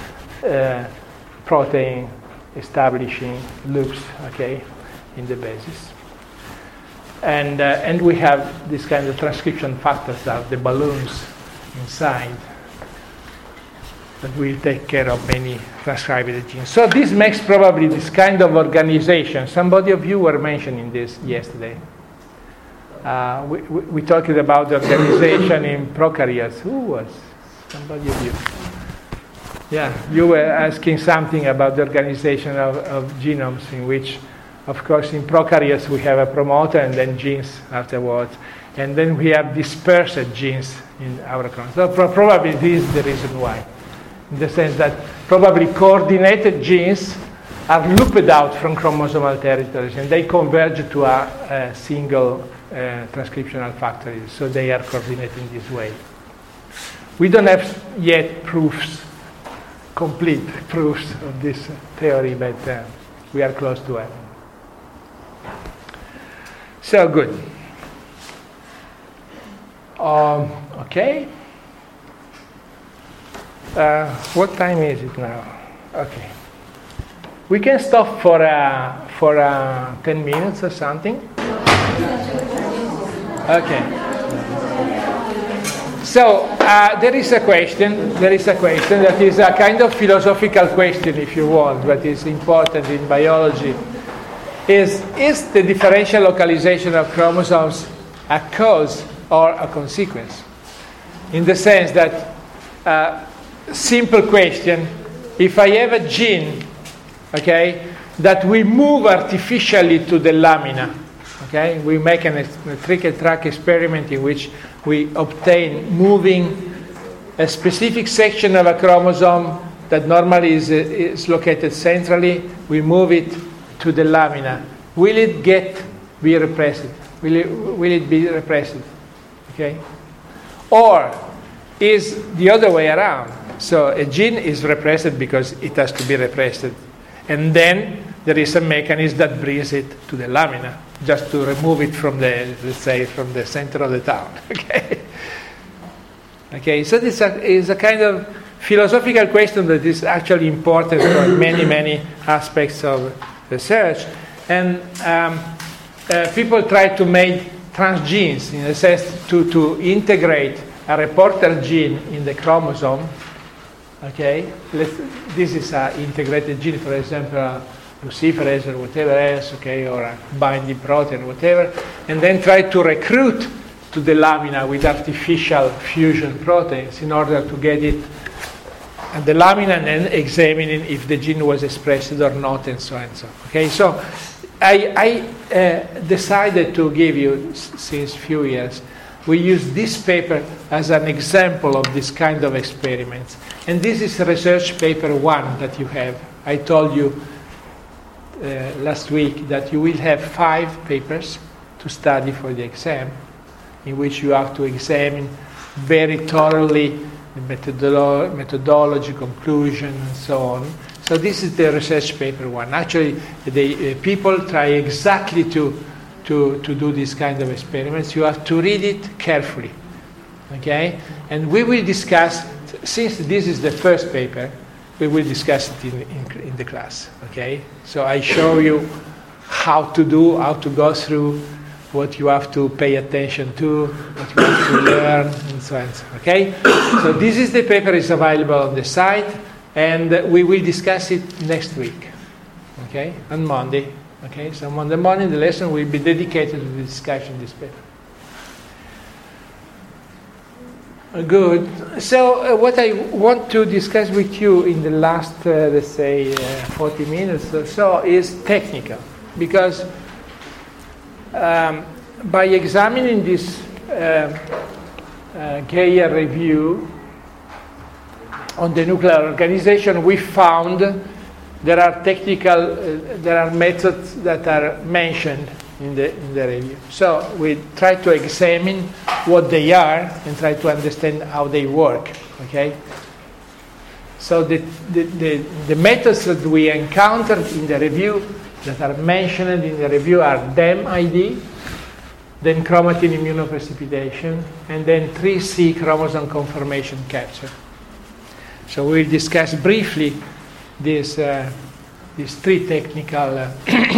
protein establishing loops, okay, in the basis. And we have this kind of transcription factors that the balloons inside that will take care of many transcribed genes. So this makes probably this kind of organization. Somebody of you were mentioning this yesterday. We talked about the organization in prokaryotes. Who was? Somebody of you. Yeah, you were asking something about the organization of genomes, in which, of course, in prokaryotes we have a promoter and then genes afterwards. And then we have dispersed genes in our chromosomes. So probably this is the reason why. In the sense that probably coordinated genes are looped out from chromosomal territories and they converge to a single transcriptional factory. So they are coordinated in this way. We don't have yet complete proofs of this theory, but we are close to it. So good. Okay. What time is it now? Okay. We can stop for 10 minutes or something. Okay. So there is a question that is a kind of philosophical question, if you want, but is important in biology. Is the differential localization of chromosomes a cause or a consequence? In the sense that, simple question, if I have a gene, okay, that we move artificially to the lamina, okay, we make a trick and track experiment in which we obtain moving a specific section of a chromosome that normally is located centrally, we move it to the lamina. Will it be repressed? Will it be repressed? Okay? Or is the other way around? So a gene is repressed because it has to be repressed. And then there is a mechanism that brings it to the lamina, just to remove it from let's say, from the center of the town. Okay? Okay, so this is a kind of philosophical question that is actually important for many, many aspects of research. And people try to make transgenes, in a sense, to integrate a reporter gene in the chromosome. Okay, this is an integrated gene, for example, luciferase or whatever else, okay, or a binding protein, whatever, and then try to recruit to the lamina with artificial fusion proteins in order to get it at the lamina and then examining if the gene was expressed or not, and so on and so on. Okay, so I decided to give you, since few years, we use this paper as an example of this kind of experiments. And this is research paper 1 that you have. I told you last week that you will have 5 papers to study for the exam, in which you have to examine very thoroughly the methodology, conclusion, and so on. So this is the research paper 1. Actually, the people try exactly to do this kind of experiments. You have to read it carefully, okay? And we will discuss, since this is the first paper, we will discuss it in the class, okay? So I show you how to go through, what you have to pay attention to, what you have to learn, and so on, okay? So this is the paper, is available on the site, and we will discuss it next week, okay? On Monday. Okay, so Monday morning the lesson will be dedicated to the discussion of this paper. Good. So what I want to discuss with you in the last, let's say, 40 minutes or so is technical. Because by examining this Geyer review on the nuclear organization, we found there are methods that are mentioned in the review. So we try to examine what they are and try to understand how they work. Okay. So the methods that we encountered in the review that are mentioned in the review are DEM-ID, then chromatin immunoprecipitation, and then 3C chromosome conformation capture. So we'll discuss briefly these three technical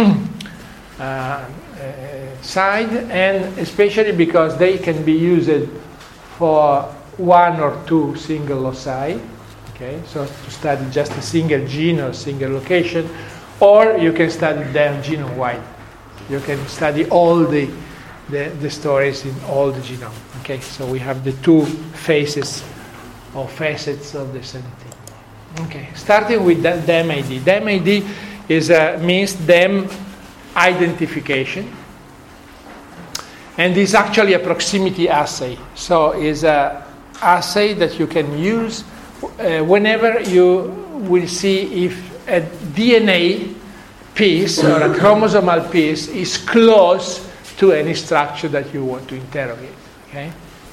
side, and especially because they can be used for one or two single loci. Okay, so to study just a single gene or single location, or you can study them genome-wide. You can study all the stories in all the genome. Okay, so we have the two faces or facets of the same thing. Okay, starting with the DEM-ID. DEM-ID means DEM identification, and is actually a proximity assay. So it's an assay that you can use whenever you will see if a DNA piece or a chromosomal piece is close to any structure that you want to interrogate. Okay.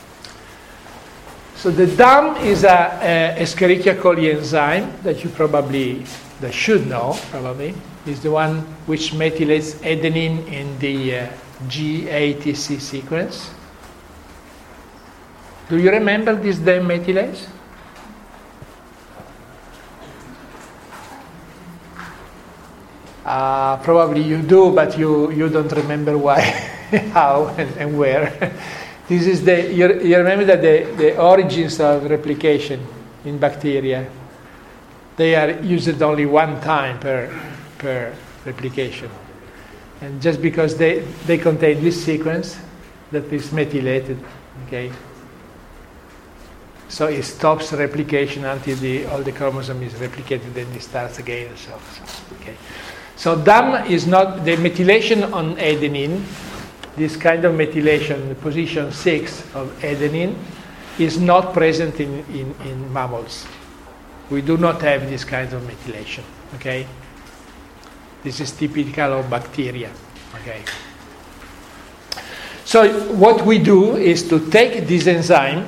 So the DAM is a Escherichia coli enzyme that you should know probably. Is the one which methylates adenine in the G-ATC sequence. Do you remember this DEM methylase? Probably you do, but you don't remember why, how, and where. This is you remember that the origins of replication in bacteria, they are used only one time per replication. And just because they contain this sequence that is methylated, okay? So it stops replication until all the chromosome is replicated, then it starts again. Okay. So DAM is not the methylation on adenine. This kind of methylation, the position 6 of adenine, is not present in mammals. We do not have this kind of methylation. Okay. This is typical of bacteria. Okay. So what we do is to take this enzyme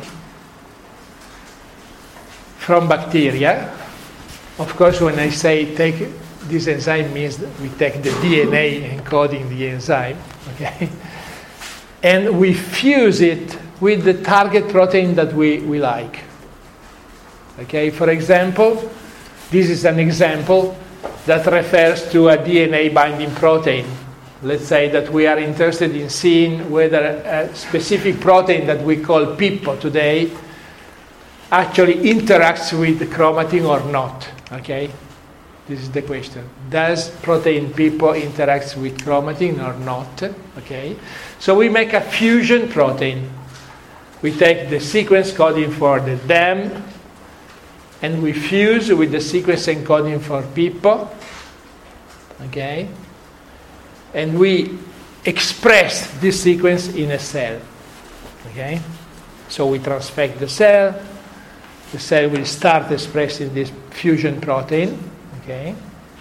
from bacteria. Of course, when I say take this enzyme, means that we take the DNA encoding the enzyme, okay, and we fuse it with the target protein that we like. Okay, for example, this is an example that refers to a DNA binding protein. Let's say that we are interested in seeing whether a specific protein that we call PIPO today actually interacts with the chromatin or not. Okay, this is the question. Does protein PIPO interacts with chromatin or not? Okay, so we make a fusion protein. We take the sequence coding for the DEM and we fuse with the sequence encoding for PIPO. Okay, and we express this sequence in a cell. Okay, so we transfect the cell. The cell will start expressing this fusion protein. Okay,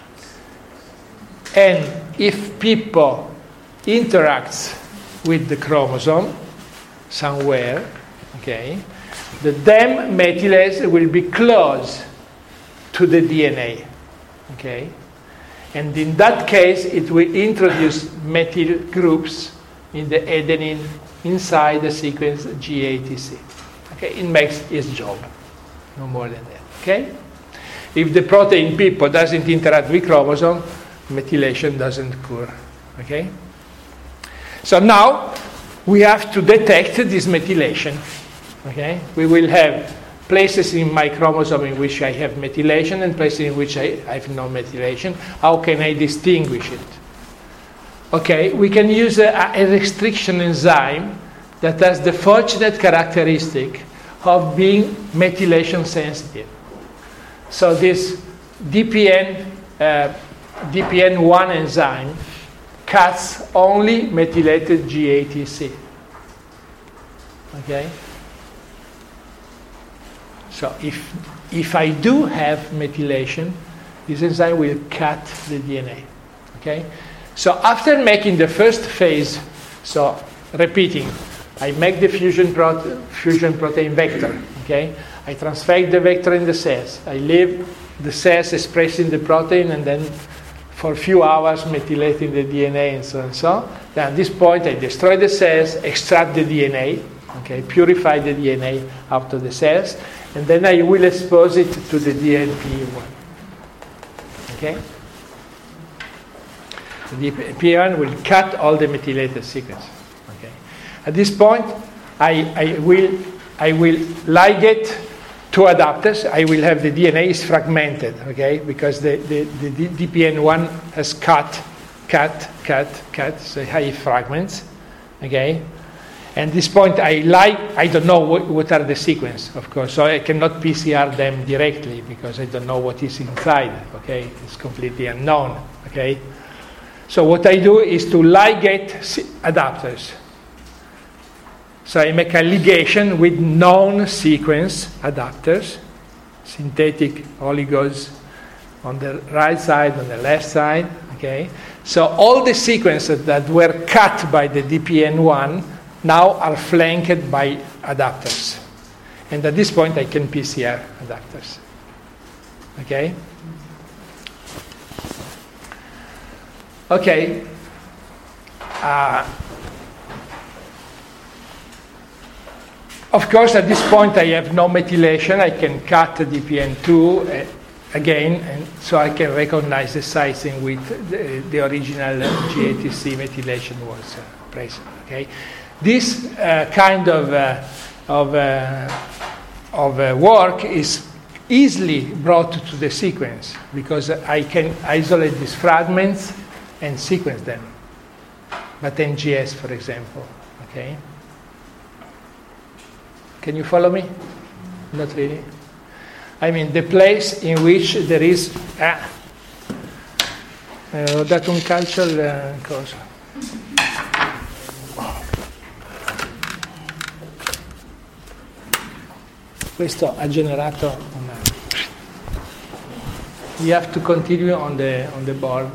and if PIPO interacts with the chromosome somewhere, okay, the DEM methylase will be close to the DNA. Okay, and in that case, it will introduce methyl groups in the adenine inside the sequence G-ATC. Okay, it makes its job, no more than that. Okay, if the protein PIPO doesn't interact with chromosome, methylation doesn't occur. Okay, so now we have to detect this methylation. Okay, we will have places in my chromosome in which I have methylation and places in which I have no methylation. How can I distinguish it? Okay, we can use a restriction enzyme that has the fortunate characteristic of being methylation sensitive. So this DPN1 enzyme cuts only methylated G-ATC. Okay? So if I do have methylation, this enzyme will cut the DNA. Okay? So after making the first phase, so repeating, I make the fusion protein vector. Okay? I transfect the vector in the cells. I leave the cells expressing the protein and then for a few hours methylating the DNA and so on. Then at this point I destroy the cells, extract the DNA. Okay, purify the DNA out of the cells, and then I will expose it to the DNP1. Okay? The DNP1 will cut all the methylated sequence. Okay? At this point, I will ligate two adapters. I will have the DNA is fragmented, okay, because the DPN1 has cut, so I have fragments, okay. And at this point, I don't know what are the sequence, of course, so I cannot PCR them directly because I don't know what is inside, okay. It's completely unknown, okay. So what I do is to ligate adapters. So I make a ligation with known sequence adapters, synthetic oligos on the right side, on the left side, okay? So all the sequences that were cut by the DPN1 now are flanked by adapters. And at this point I can PCR adapters, okay? Okay. Of course, at this point, I have no methylation. I can cut the DPN2 again, and so I can recognize the sites in which the original GATC methylation was present. Okay, this kind of work is easily brought to the sequence because I can isolate these fragments and sequence them. But NGS, for example, okay. Can you follow me? Not really. I mean, the place in which there is... ho dato un calcio al coso. Questo ha generato una... We have to continue on the board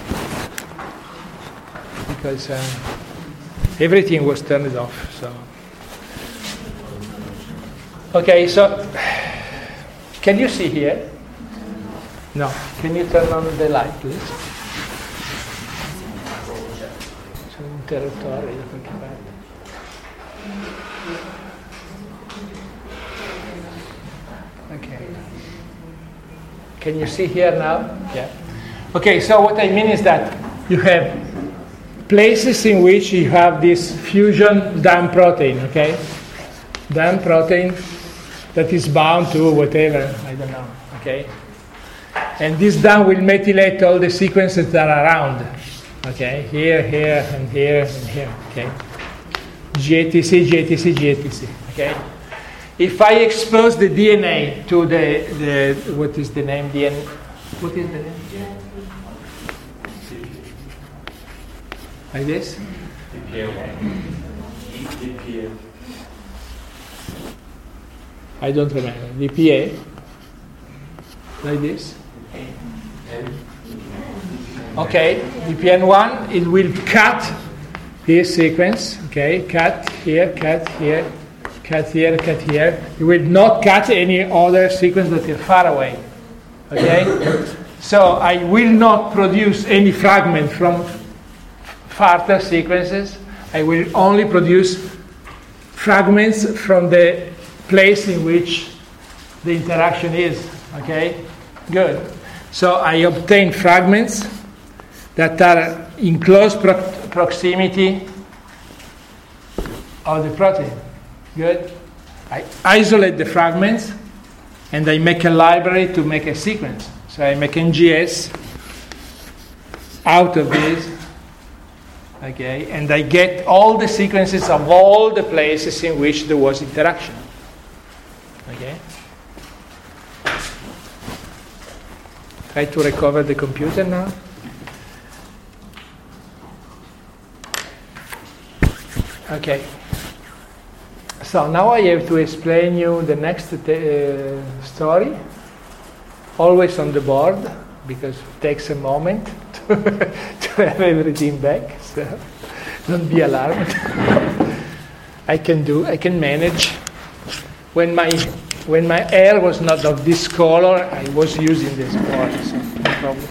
because everything was turned off, so... Okay, so can you see here? No. Can you turn on the light, please? C'è un interruttore da qualche parte. Okay. Can you see here now? Yeah. Okay, so what I mean is that you have places in which you have this fusion DAM protein, okay? DAM protein that is bound to whatever, I don't know, okay? And this DAM will methylate all the sequences that are around, okay? Here, here, and here, and here, okay? GATC, okay? If I expose the DNA to the what is the name? What is the name? Like this? DPA. I don't remember. DPA. Like this? Okay, DPN1, it will cut this sequence, okay? Cut here, cut here, cut here, cut here. It will not cut any other sequence that is far away, okay? So I will not produce any fragment from further sequences. I will only produce fragments from the place in which the interaction is, okay? Good. So I obtain fragments that are in close proximity of the protein. Good. I isolate the fragments and I make a library to make a sequence. So I make NGS out of this, okay, and I get all the sequences of all the places in which there was interaction. Okay. Try to recover the computer now. Okay. So now I have to explain you the next story. Always on the board because it takes a moment to have everything back. So don't be alarmed. I can manage. When my hair was not of this color, I was using this board, so no problem.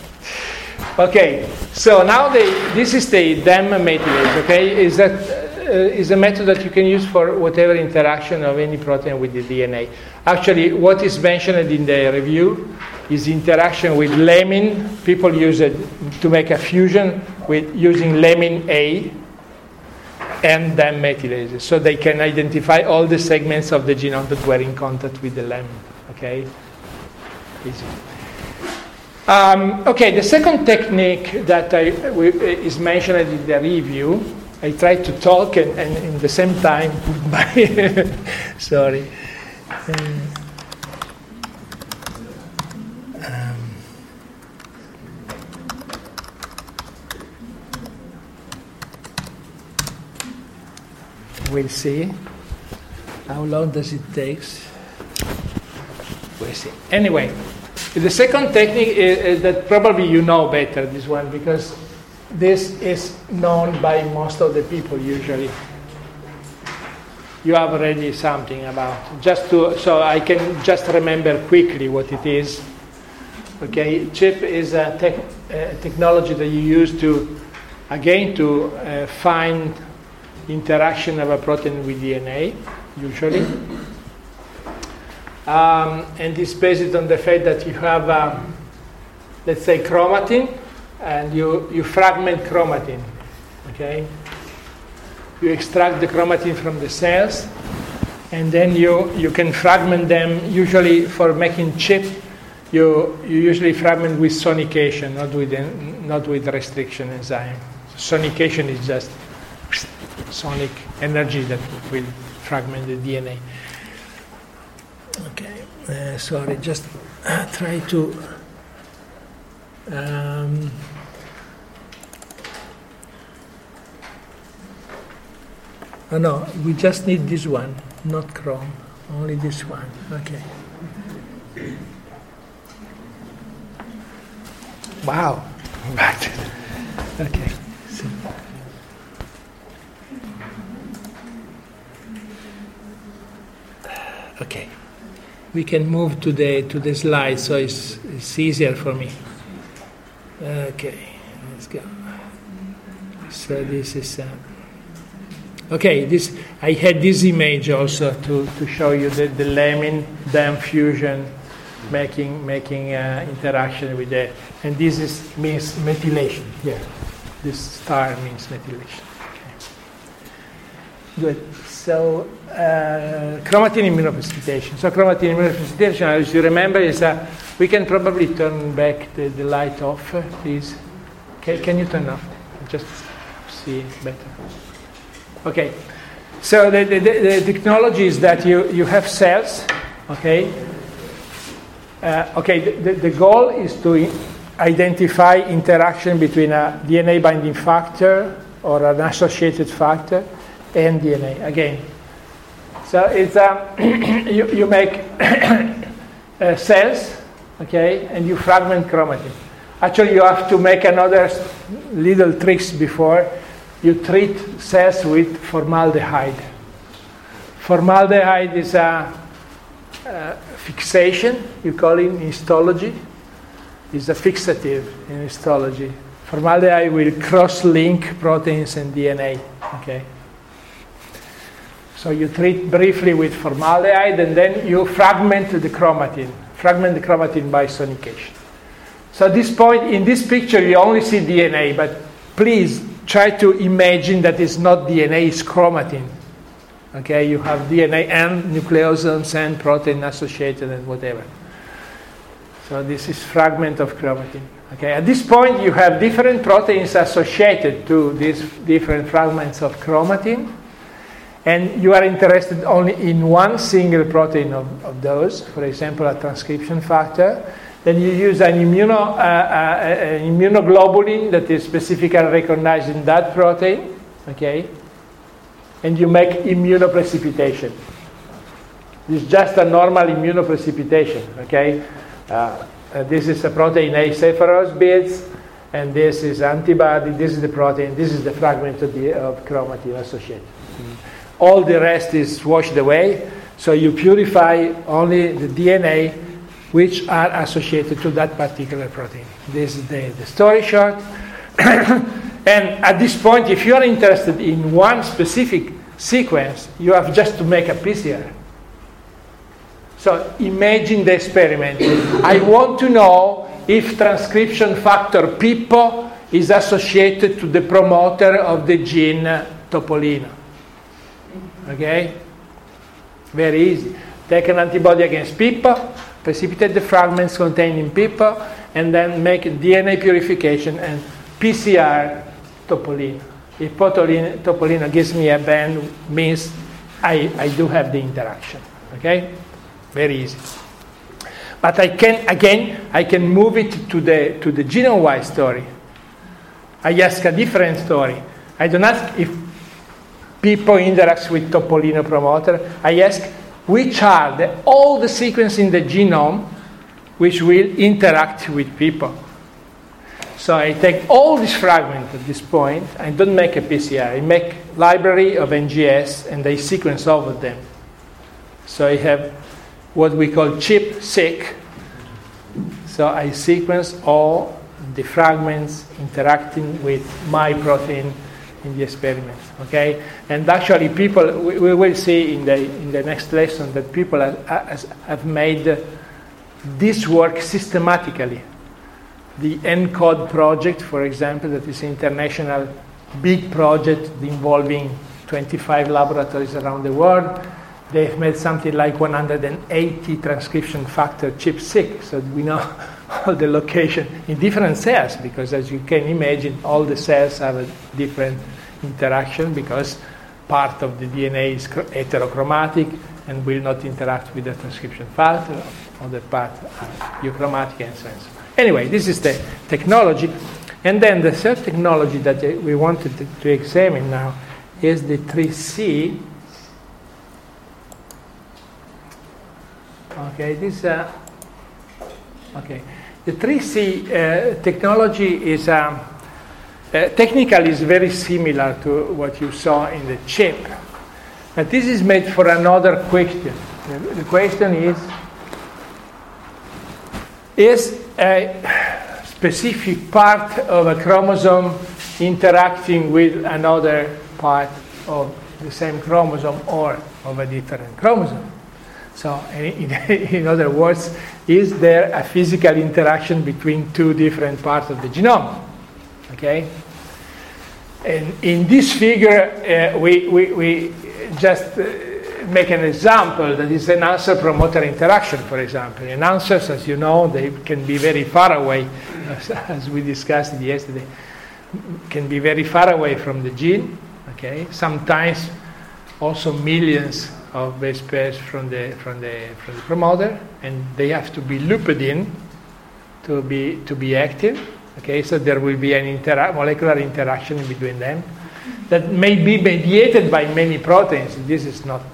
Okay, so now this is the DAM methylase. Okay, is that is a method that you can use for whatever interaction of any protein with the DNA. Actually, what is mentioned in the review is interaction with lamine. People use it to make a fusion with using lamine A and then methylases, so they can identify all the segments of the genome that were in contact with the lamine. Okay, easy. Okay, the second technique that is mentioned in the review, I tried to talk and in the same time put my sorry. We'll see. How long does it take? We'll see. Anyway, the second technique is that probably you know better, this one, because this is known by most of the people usually. You have already something about. So I can just remember quickly what it is. Okay, CHIP is a technology that you use to find interaction of a protein with DNA, usually. And it's based on the fact that you have, let's say, chromatin, and you fragment chromatin, okay? You extract the chromatin from the cells, and then you can fragment them. Usually for making chip, you usually fragment with sonication, not with restriction enzyme. Sonication is just sonic energy that will fragment the DNA. Okay, sorry, just try to oh no, we just need this one, not Chrome, only this one. Okay. Wow. Right. Okay. So. Okay. We can move to the slide, so it's easier for me. Okay, let's go. So this is okay. This I had this image also to show you the lamine DAM fusion making interaction with the, and this means methylation. Yeah, this star means methylation. Okay. Good. So chromatin immunoprecipitation. So chromatin immunoprecipitation, as you remember, is we can probably turn back the light off, please. Can you turn off? Just see better. Okay. So the technology is that you have cells. Okay. The goal is to identify interaction between a DNA binding factor or an associated factor and DNA again. So it's you make cells, okay, and you fragment chromatin. Actually, you have to make another little tricks before. You treat cells with formaldehyde. Formaldehyde is a fixation, you call it in histology. It's a fixative in histology. Formaldehyde will cross-link proteins and DNA, okay? So you treat briefly with formaldehyde, and then you fragment the chromatin by sonication. So at this point, in this picture, you only see DNA, but please try to imagine that it's not DNA, it's chromatin. Okay, you have DNA and nucleosomes and protein associated and whatever. So this is fragment of chromatin. Okay, at this point, you have different proteins associated to these different fragments of chromatin. And you are interested only in one single protein of those, for example, a transcription factor. Then you use an immunoglobulin that is specifically recognized in that protein, okay? And you make immunoprecipitation. It's just a normal immunoprecipitation, okay? This is a protein A Sephiroth beads, and this is antibody, this is the protein, this is the fragment of chromatin associated. All the rest is washed away, so you purify only the DNA which are associated to that particular protein. This is the story short. And at this point, if you are interested in one specific sequence, you have just to make a PCR. So imagine the experiment. I want to know if transcription factor PIPO is associated to the promoter of the gene Topolino. Okay? Very easy. Take an antibody against PIPO, precipitate the fragments contained in PIPO, and then make DNA purification and PCR Topolino. If Topolino gives me a band, means I do have the interaction. Okay? Very easy. But I can move it to the genome-wide story. I ask a different story. I don't ask if PIPO interacts with Topolino promoter. I ask which are all the sequences in the genome which will interact with PIPO. So I take all these fragments at this point. I don't make a PCR. I make library of NGS and I sequence all of them. So I have what we call ChIP-seq. So I sequence all the fragments interacting with my protein in the experiment. Okay, and actually, people we will see in the next lesson that people have made this work systematically. The ENCODE project, for example, that is an international big project involving 25 laboratories around the world. They've made something like 180 transcription factor ChIP-seq, so we know all the location in different cells, because as you can imagine, all the cells have a different interaction because part of the DNA is heterochromatic and will not interact with the transcription factor, other part are euchromatic, and so on. Anyway, this is the technology. And then the third technology that we wanted to examine now is the 3C. Okay, the 3C technology is technically is very similar to what you saw in the chip, but this is made for another question. The question is a specific part of a chromosome interacting with another part of the same chromosome or of a different chromosome? So, in other words, is there a physical interaction between two different parts of the genome? Okay? And in this figure, we just make an example that is an answer-promoter interaction, for example. And answers, as you know, they can be very far away, as we discussed yesterday, can be very far away from the gene. Okay? Sometimes also millions of base pairs from the promoter, and they have to be looped in to be active. Okay, so there will be an molecular interaction in between them that may be mediated by many proteins. This is not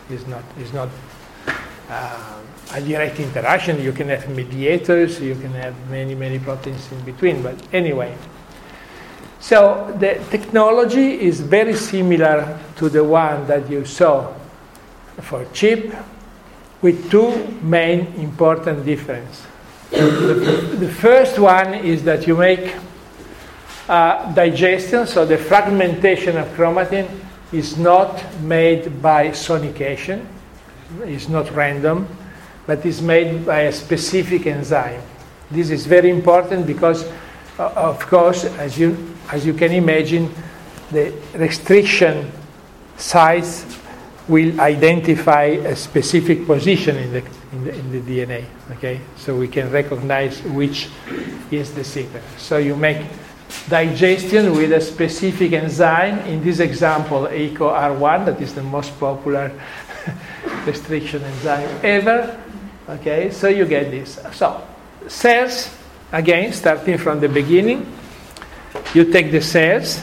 a direct interaction. You can have mediators. You can have many proteins in between. But anyway, so the technology is very similar to the one that you saw for ChIP, with two main important differences. The first one is that you make digestion, so the fragmentation of chromatin is not made by sonication, it's not random, but is made by a specific enzyme. This is very important because, of course, as you can imagine, the restriction sites will identify a specific position in the DNA. Okay, so we can recognize which is the sequence. So you make digestion with a specific enzyme. In this example, ACO-R1, that is the most popular restriction enzyme ever. Okay, so you get this. So cells, again, starting from the beginning, you take the cells.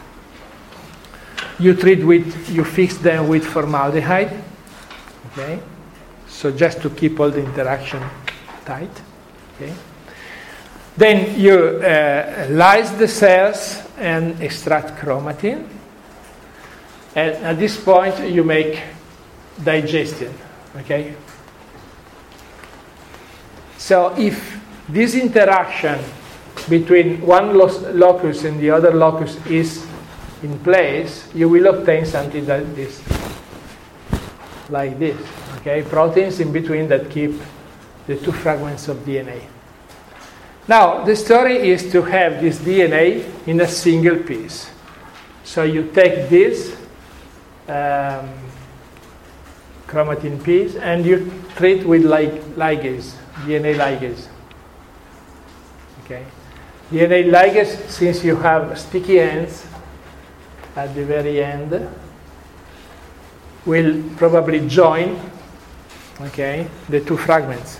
You fix them with formaldehyde, okay? So just to keep all the interaction tight, okay? Then you lyse the cells and extract chromatin. And at this point, you make digestion, okay? So if this interaction between one locus and the other locus is in place, you will obtain something like this. Okay, proteins in between that keep the two fragments of DNA. Now, the story is to have this DNA in a single piece. So you take this chromatin piece and you treat with ligase, DNA ligase. Okay, DNA ligase, since you have sticky ends at the very end, will probably join, okay, the two fragments.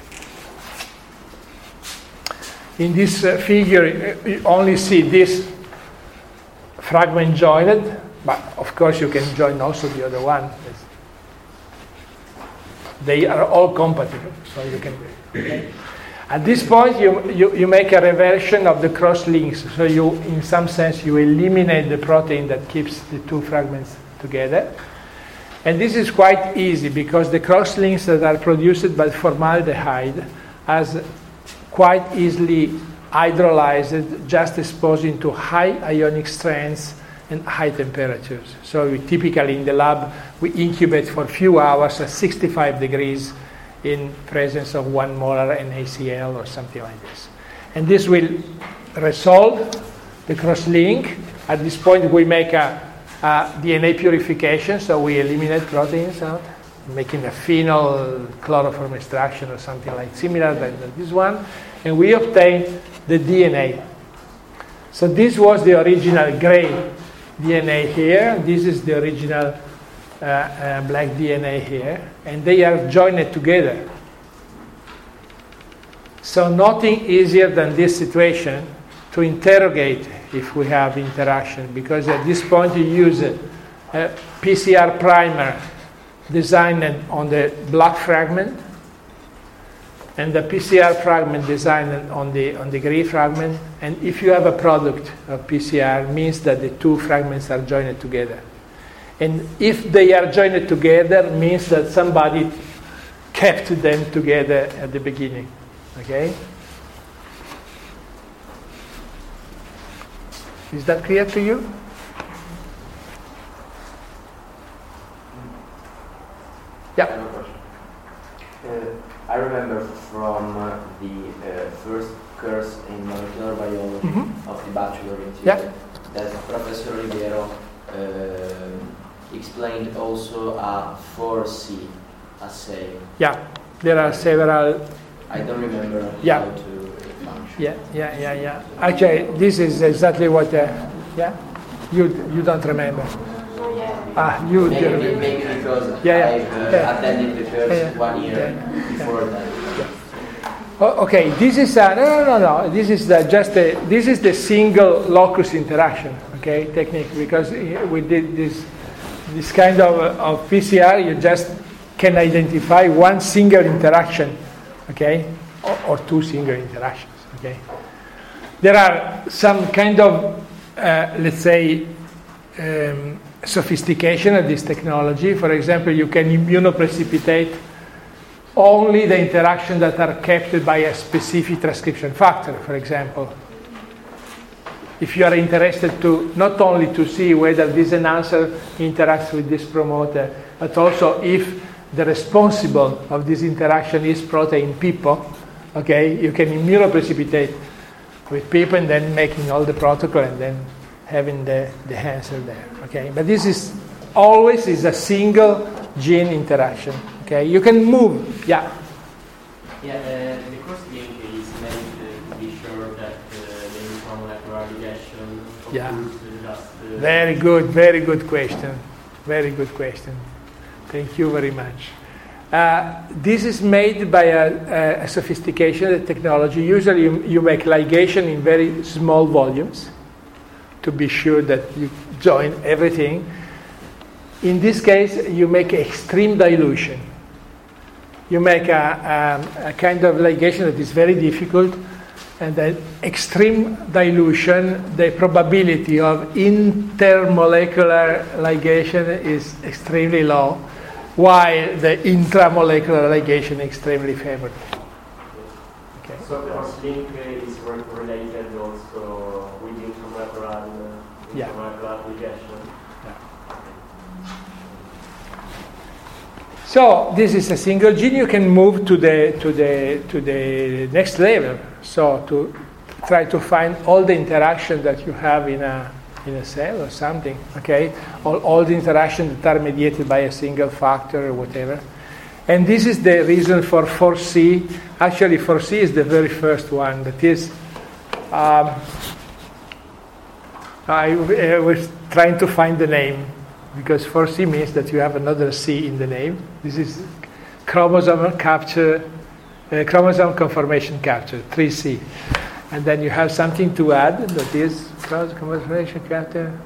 In this figure, you only see this fragment joined, but of course you can join also the other one. They are all compatible, so you can. Okay. At this point, you make a reversion of the cross links. So you, in some sense, you eliminate the protein that keeps the two fragments together. And this is quite easy because the cross links that are produced by formaldehyde as quite easily hydrolyzed, just exposing to high ionic strengths and high temperatures. So we typically in the lab, we incubate for a few hours at 65 degrees in presence of 1 molar NaCl or something like this. And this will resolve the cross-link. At this point, we make a DNA purification, so we eliminate proteins out, making a phenyl chloroform extraction or something like similar than this one, and we obtain the DNA. So this was the original gray DNA here. This is the original black DNA here, and they are joined together. So nothing easier than this situation to interrogate if we have interaction, because at this point you use a PCR primer designed on the black fragment and the PCR fragment designed on the gray fragment, and if you have a product of PCR, it means that the two fragments are joined together. And if they are joined together, means that somebody kept them together at the beginning. Okay? Is that clear to you? Yeah. I have a question. I remember from the first course in molecular biology of the bachelor in theory that Professor Ribeiro explained also a 4C assay. Yeah, there are several. I don't remember how to function. Yeah. Actually, this is exactly what. You don't remember. You do remember. Maybe because I attended the course 1 year before that. Oh, okay, this is no. This is this is the single locus interaction, okay, technique, because we did this kind of PCR. You just can identify one single interaction, okay, or two single interactions, okay. There are some kind of let's say sophistication of this technology. For example, you can immunoprecipitate only the interactions that are kept by a specific transcription factor, for example. If you are interested to not only to see whether this enhancer interacts with this promoter, but also if the responsible of this interaction is protein PIPO, okay, you can immunoprecipitate with PIPO and then making all the protocol and then having the answer there, okay. But this is always a single gene interaction. Okay, you can move. Yeah. The cross-link is made to be sure that the intramolecular ligation occurs just. Very good question. Very good question. Thank you very much. This is made by a sophisticated technology. Usually, you make ligation in very small volumes to be sure that you join everything. In this case, you make extreme dilution. You make a kind of ligation that is very difficult, and then extreme dilution, the probability of intermolecular ligation is extremely low, while the intramolecular ligation is extremely favorable. Okay. So cross-link is related also molecular ligation. So this is a single gene. You can move to the next level. So to try to find all the interaction that you have in a cell or something. Okay, all the interactions that are mediated by a single factor or whatever. And this is the reason for 4C. Actually, 4C is the very first one. That is, I was trying to find the name, because 4C means that you have another C in the name. This is chromosome conformation capture, 3C. And then you have something to add, that is chromosome conformation capture.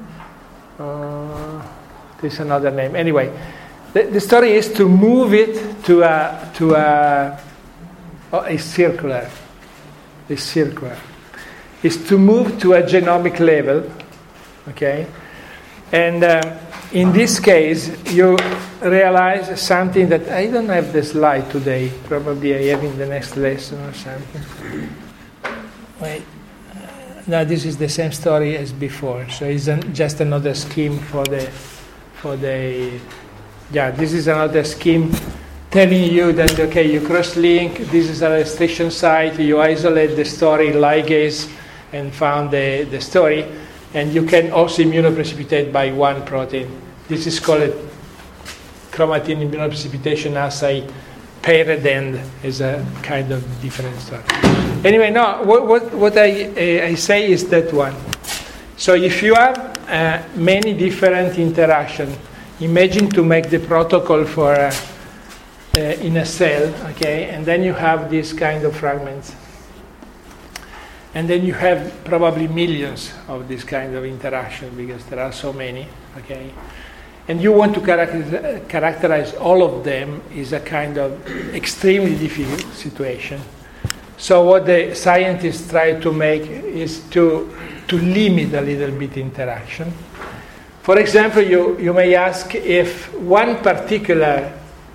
There's another name. Anyway, the story is to move it to a circular. It's circular. Is to move to a genomic level, okay? And in this case, you realize something that I don't have the slide today. Probably I have in the next lesson or something. Wait. No, this is the same story as before. So it's just another scheme for the. Yeah, this is another scheme telling you that, okay, you cross-link, this is a restriction site, you isolate the story ligase and found the story, and you can also immunoprecipitate by one protein. This is called chromatin immunoprecipitation assay. Paired end is a kind of different story. Anyway, no, what I say is that one. So if you have many different interactions, imagine to make the protocol for in a cell, okay, and then you have these kind of fragments. And then you have probably millions of this kind of interaction, because there are so many, okay? And you want to characterize all of them is a kind of extremely difficult situation. So what the scientists try to make is to limit a little bit interaction. For example, you may ask if one particular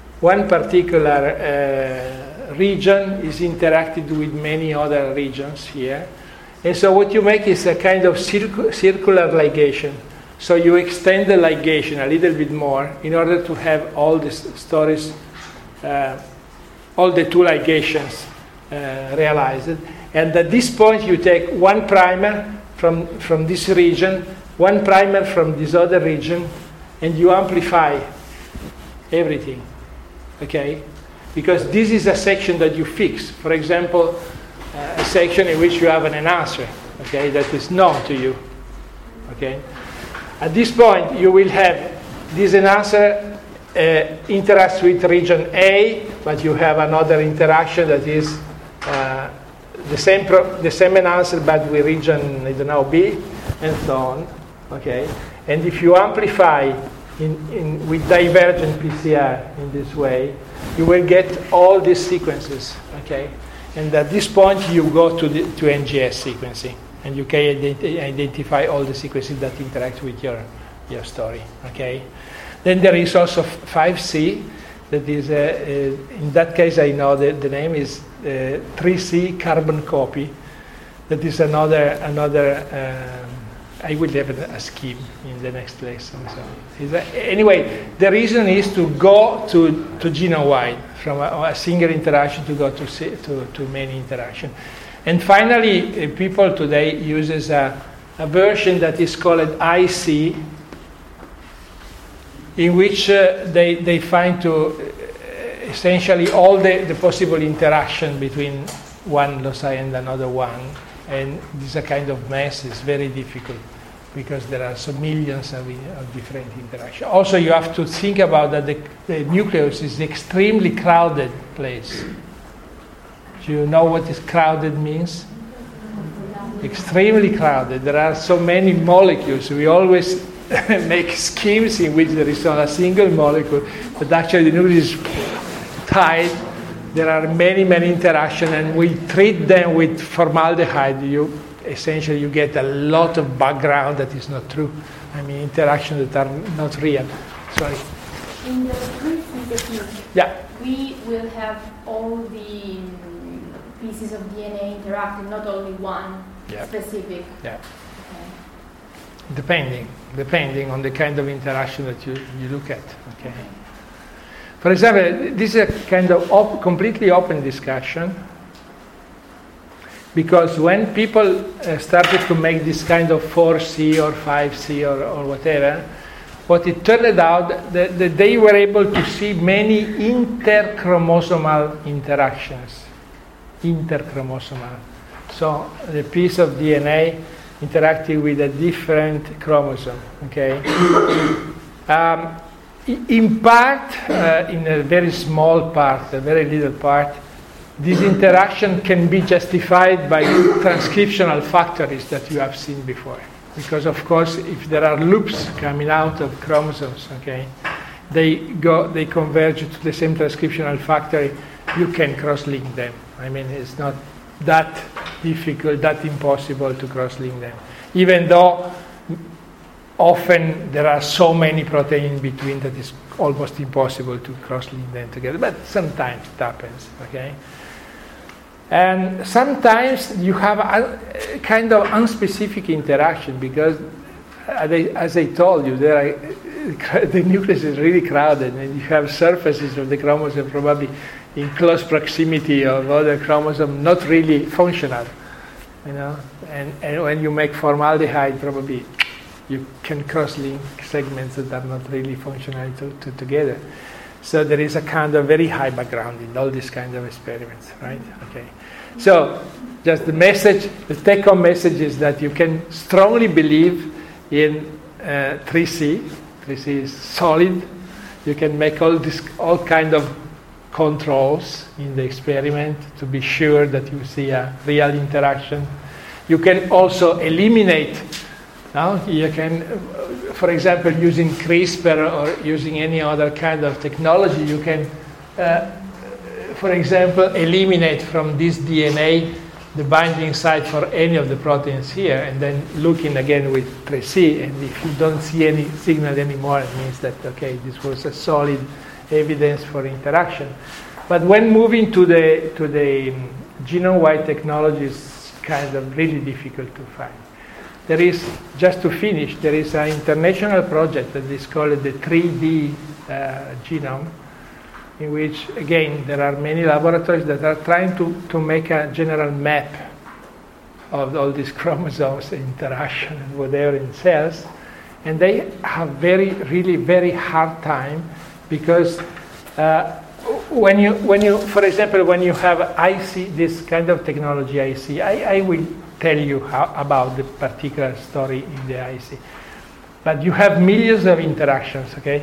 region is interacted with many other regions here. And so what you make is a kind of circular ligation. So you extend the ligation a little bit more in order to have all the stories, all the two ligations realized. And at this point you take one primer from this region, one primer from this other region, and you amplify everything, okay? Because this is a section that you fix. For example, a section in which you have an enhancer, okay, that is known to you, okay? At this point, you will have this enhancer interacts with region A, but you have another interaction that is the same enhancer, but with region, I don't know, B, and so on. Okay, and if you amplify with divergent PCR in this way, you will get all these sequences. Okay, and at this point you go to NGS sequencing, and you can identify all the sequences that interact with your story. Okay, then there is also 5C. That is, in that case, I know that the name is 3C carbon copy. That is another. I will have a scheme in the next lesson. So, anyway, the reason is to go to genome-wide, from a single interaction to go to many interactions. And finally, people today uses a version that is called IC, in which they find to essentially all the possible interaction between one loci and another one. And this is a kind of mess. It's very difficult because there are so millions of different interactions. Also, you have to think about that the nucleus is an extremely crowded place. Do you know what this crowded means? Extremely crowded. There are so many molecules. We always make schemes in which there is not a single molecule, but actually the nucleus is tight. There are many interactions, and we treat them with formaldehyde. You get a lot of background that is not true. I mean, interactions that are not real. Sorry. In the 3C technique, yeah, we will have all the pieces of DNA interacting, not only one specific. Yeah. Okay. depending on the kind of interaction that you look at. Okay. For example, this is a kind of completely open discussion, because when people started to make this kind of 4C or 5C or whatever, what it turned out that they were able to see many interchromosomal interactions. Interchromosomal. So the piece of DNA interacting with a different chromosome. Okay. In part, in a very small part, a very little part, this interaction can be justified by transcriptional factories that you have seen before. Because of course, if there are loops coming out of chromosomes, okay, they converge to the same transcriptional factory. You can cross-link them. I mean, it's not that difficult, that impossible to cross-link them. Even though often there are so many proteins in between that it's almost impossible to cross-link them together. But sometimes it happens, okay? And sometimes you have a kind of unspecific interaction because, as I told you, the nucleus is really crowded, and you have surfaces of the chromosome probably in close proximity of other chromosomes, not really functional, you know. And when you make formaldehyde, probably you can cross-link segments that are not really functional together. So there is a kind of very high background in all these kinds of experiments, right? Okay. So just the message, the take-home message is that you can strongly believe in 3C. 3C is solid. You can make all kind of controls in the experiment to be sure that you see a real interaction. You can also eliminate. You can, for example, using CRISPR or using any other kind of technology, you can, for example, eliminate from this DNA the binding site for any of the proteins here, and then looking again with 3C, and if you don't see any signal anymore, it means that, okay, this was a solid evidence for interaction. But when moving to the genome-wide technology, is kind of really difficult to find. There is, just to finish, there is an international project that is called the 3D genome, in which, again, there are many laboratories that are trying to make a general map of all these chromosomes, interaction, and whatever in cells. And they have really very hard time, because when you, for example, when you have IC, this kind of technology IC, I will tell you about the particular story in the IC. But you have millions of interactions, okay?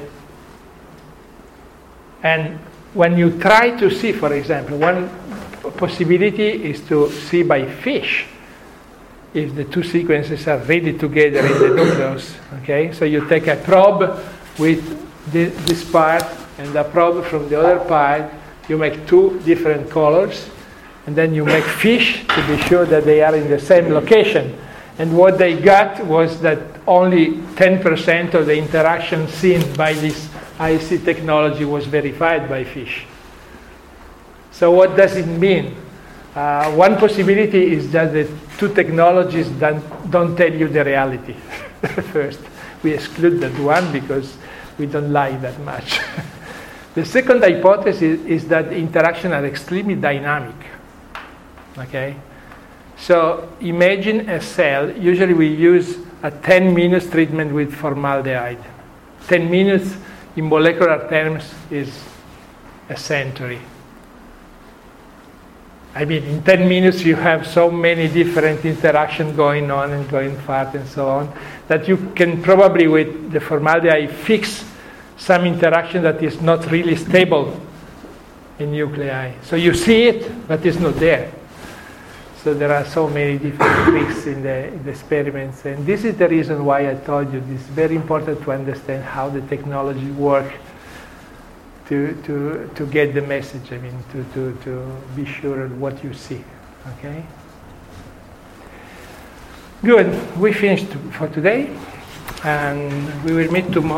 And when you try to see, for example, one possibility is to see by FISH if the two sequences are really together in the nucleus, okay? So you take a probe with this part and a probe from the other part, you make two different colors, and then you make FISH to be sure that they are in the same location. And what they got was that only 10% of the interaction seen by this IC technology was verified by FISH. So what does it mean? One possibility is that the two technologies don't tell you the reality. First, we exclude that one because we don't like that much. The second hypothesis is that interactions are extremely dynamic. Okay? So imagine a cell. Usually we use a 10 minutes treatment with formaldehyde. 10 minutes in molecular terms is a century. I mean, in 10 minutes you have so many different interactions going on and going fast and so on, that you can probably, with the formaldehyde, fix some interaction that is not really stable in nuclei. So you see it, but it's not there. So there are so many different tricks in the experiments. And this is the reason why I told you it's very important to understand how the technology works to get the message, I mean, to be sure of what you see, okay? Good, we finished for today, and we will meet tomorrow.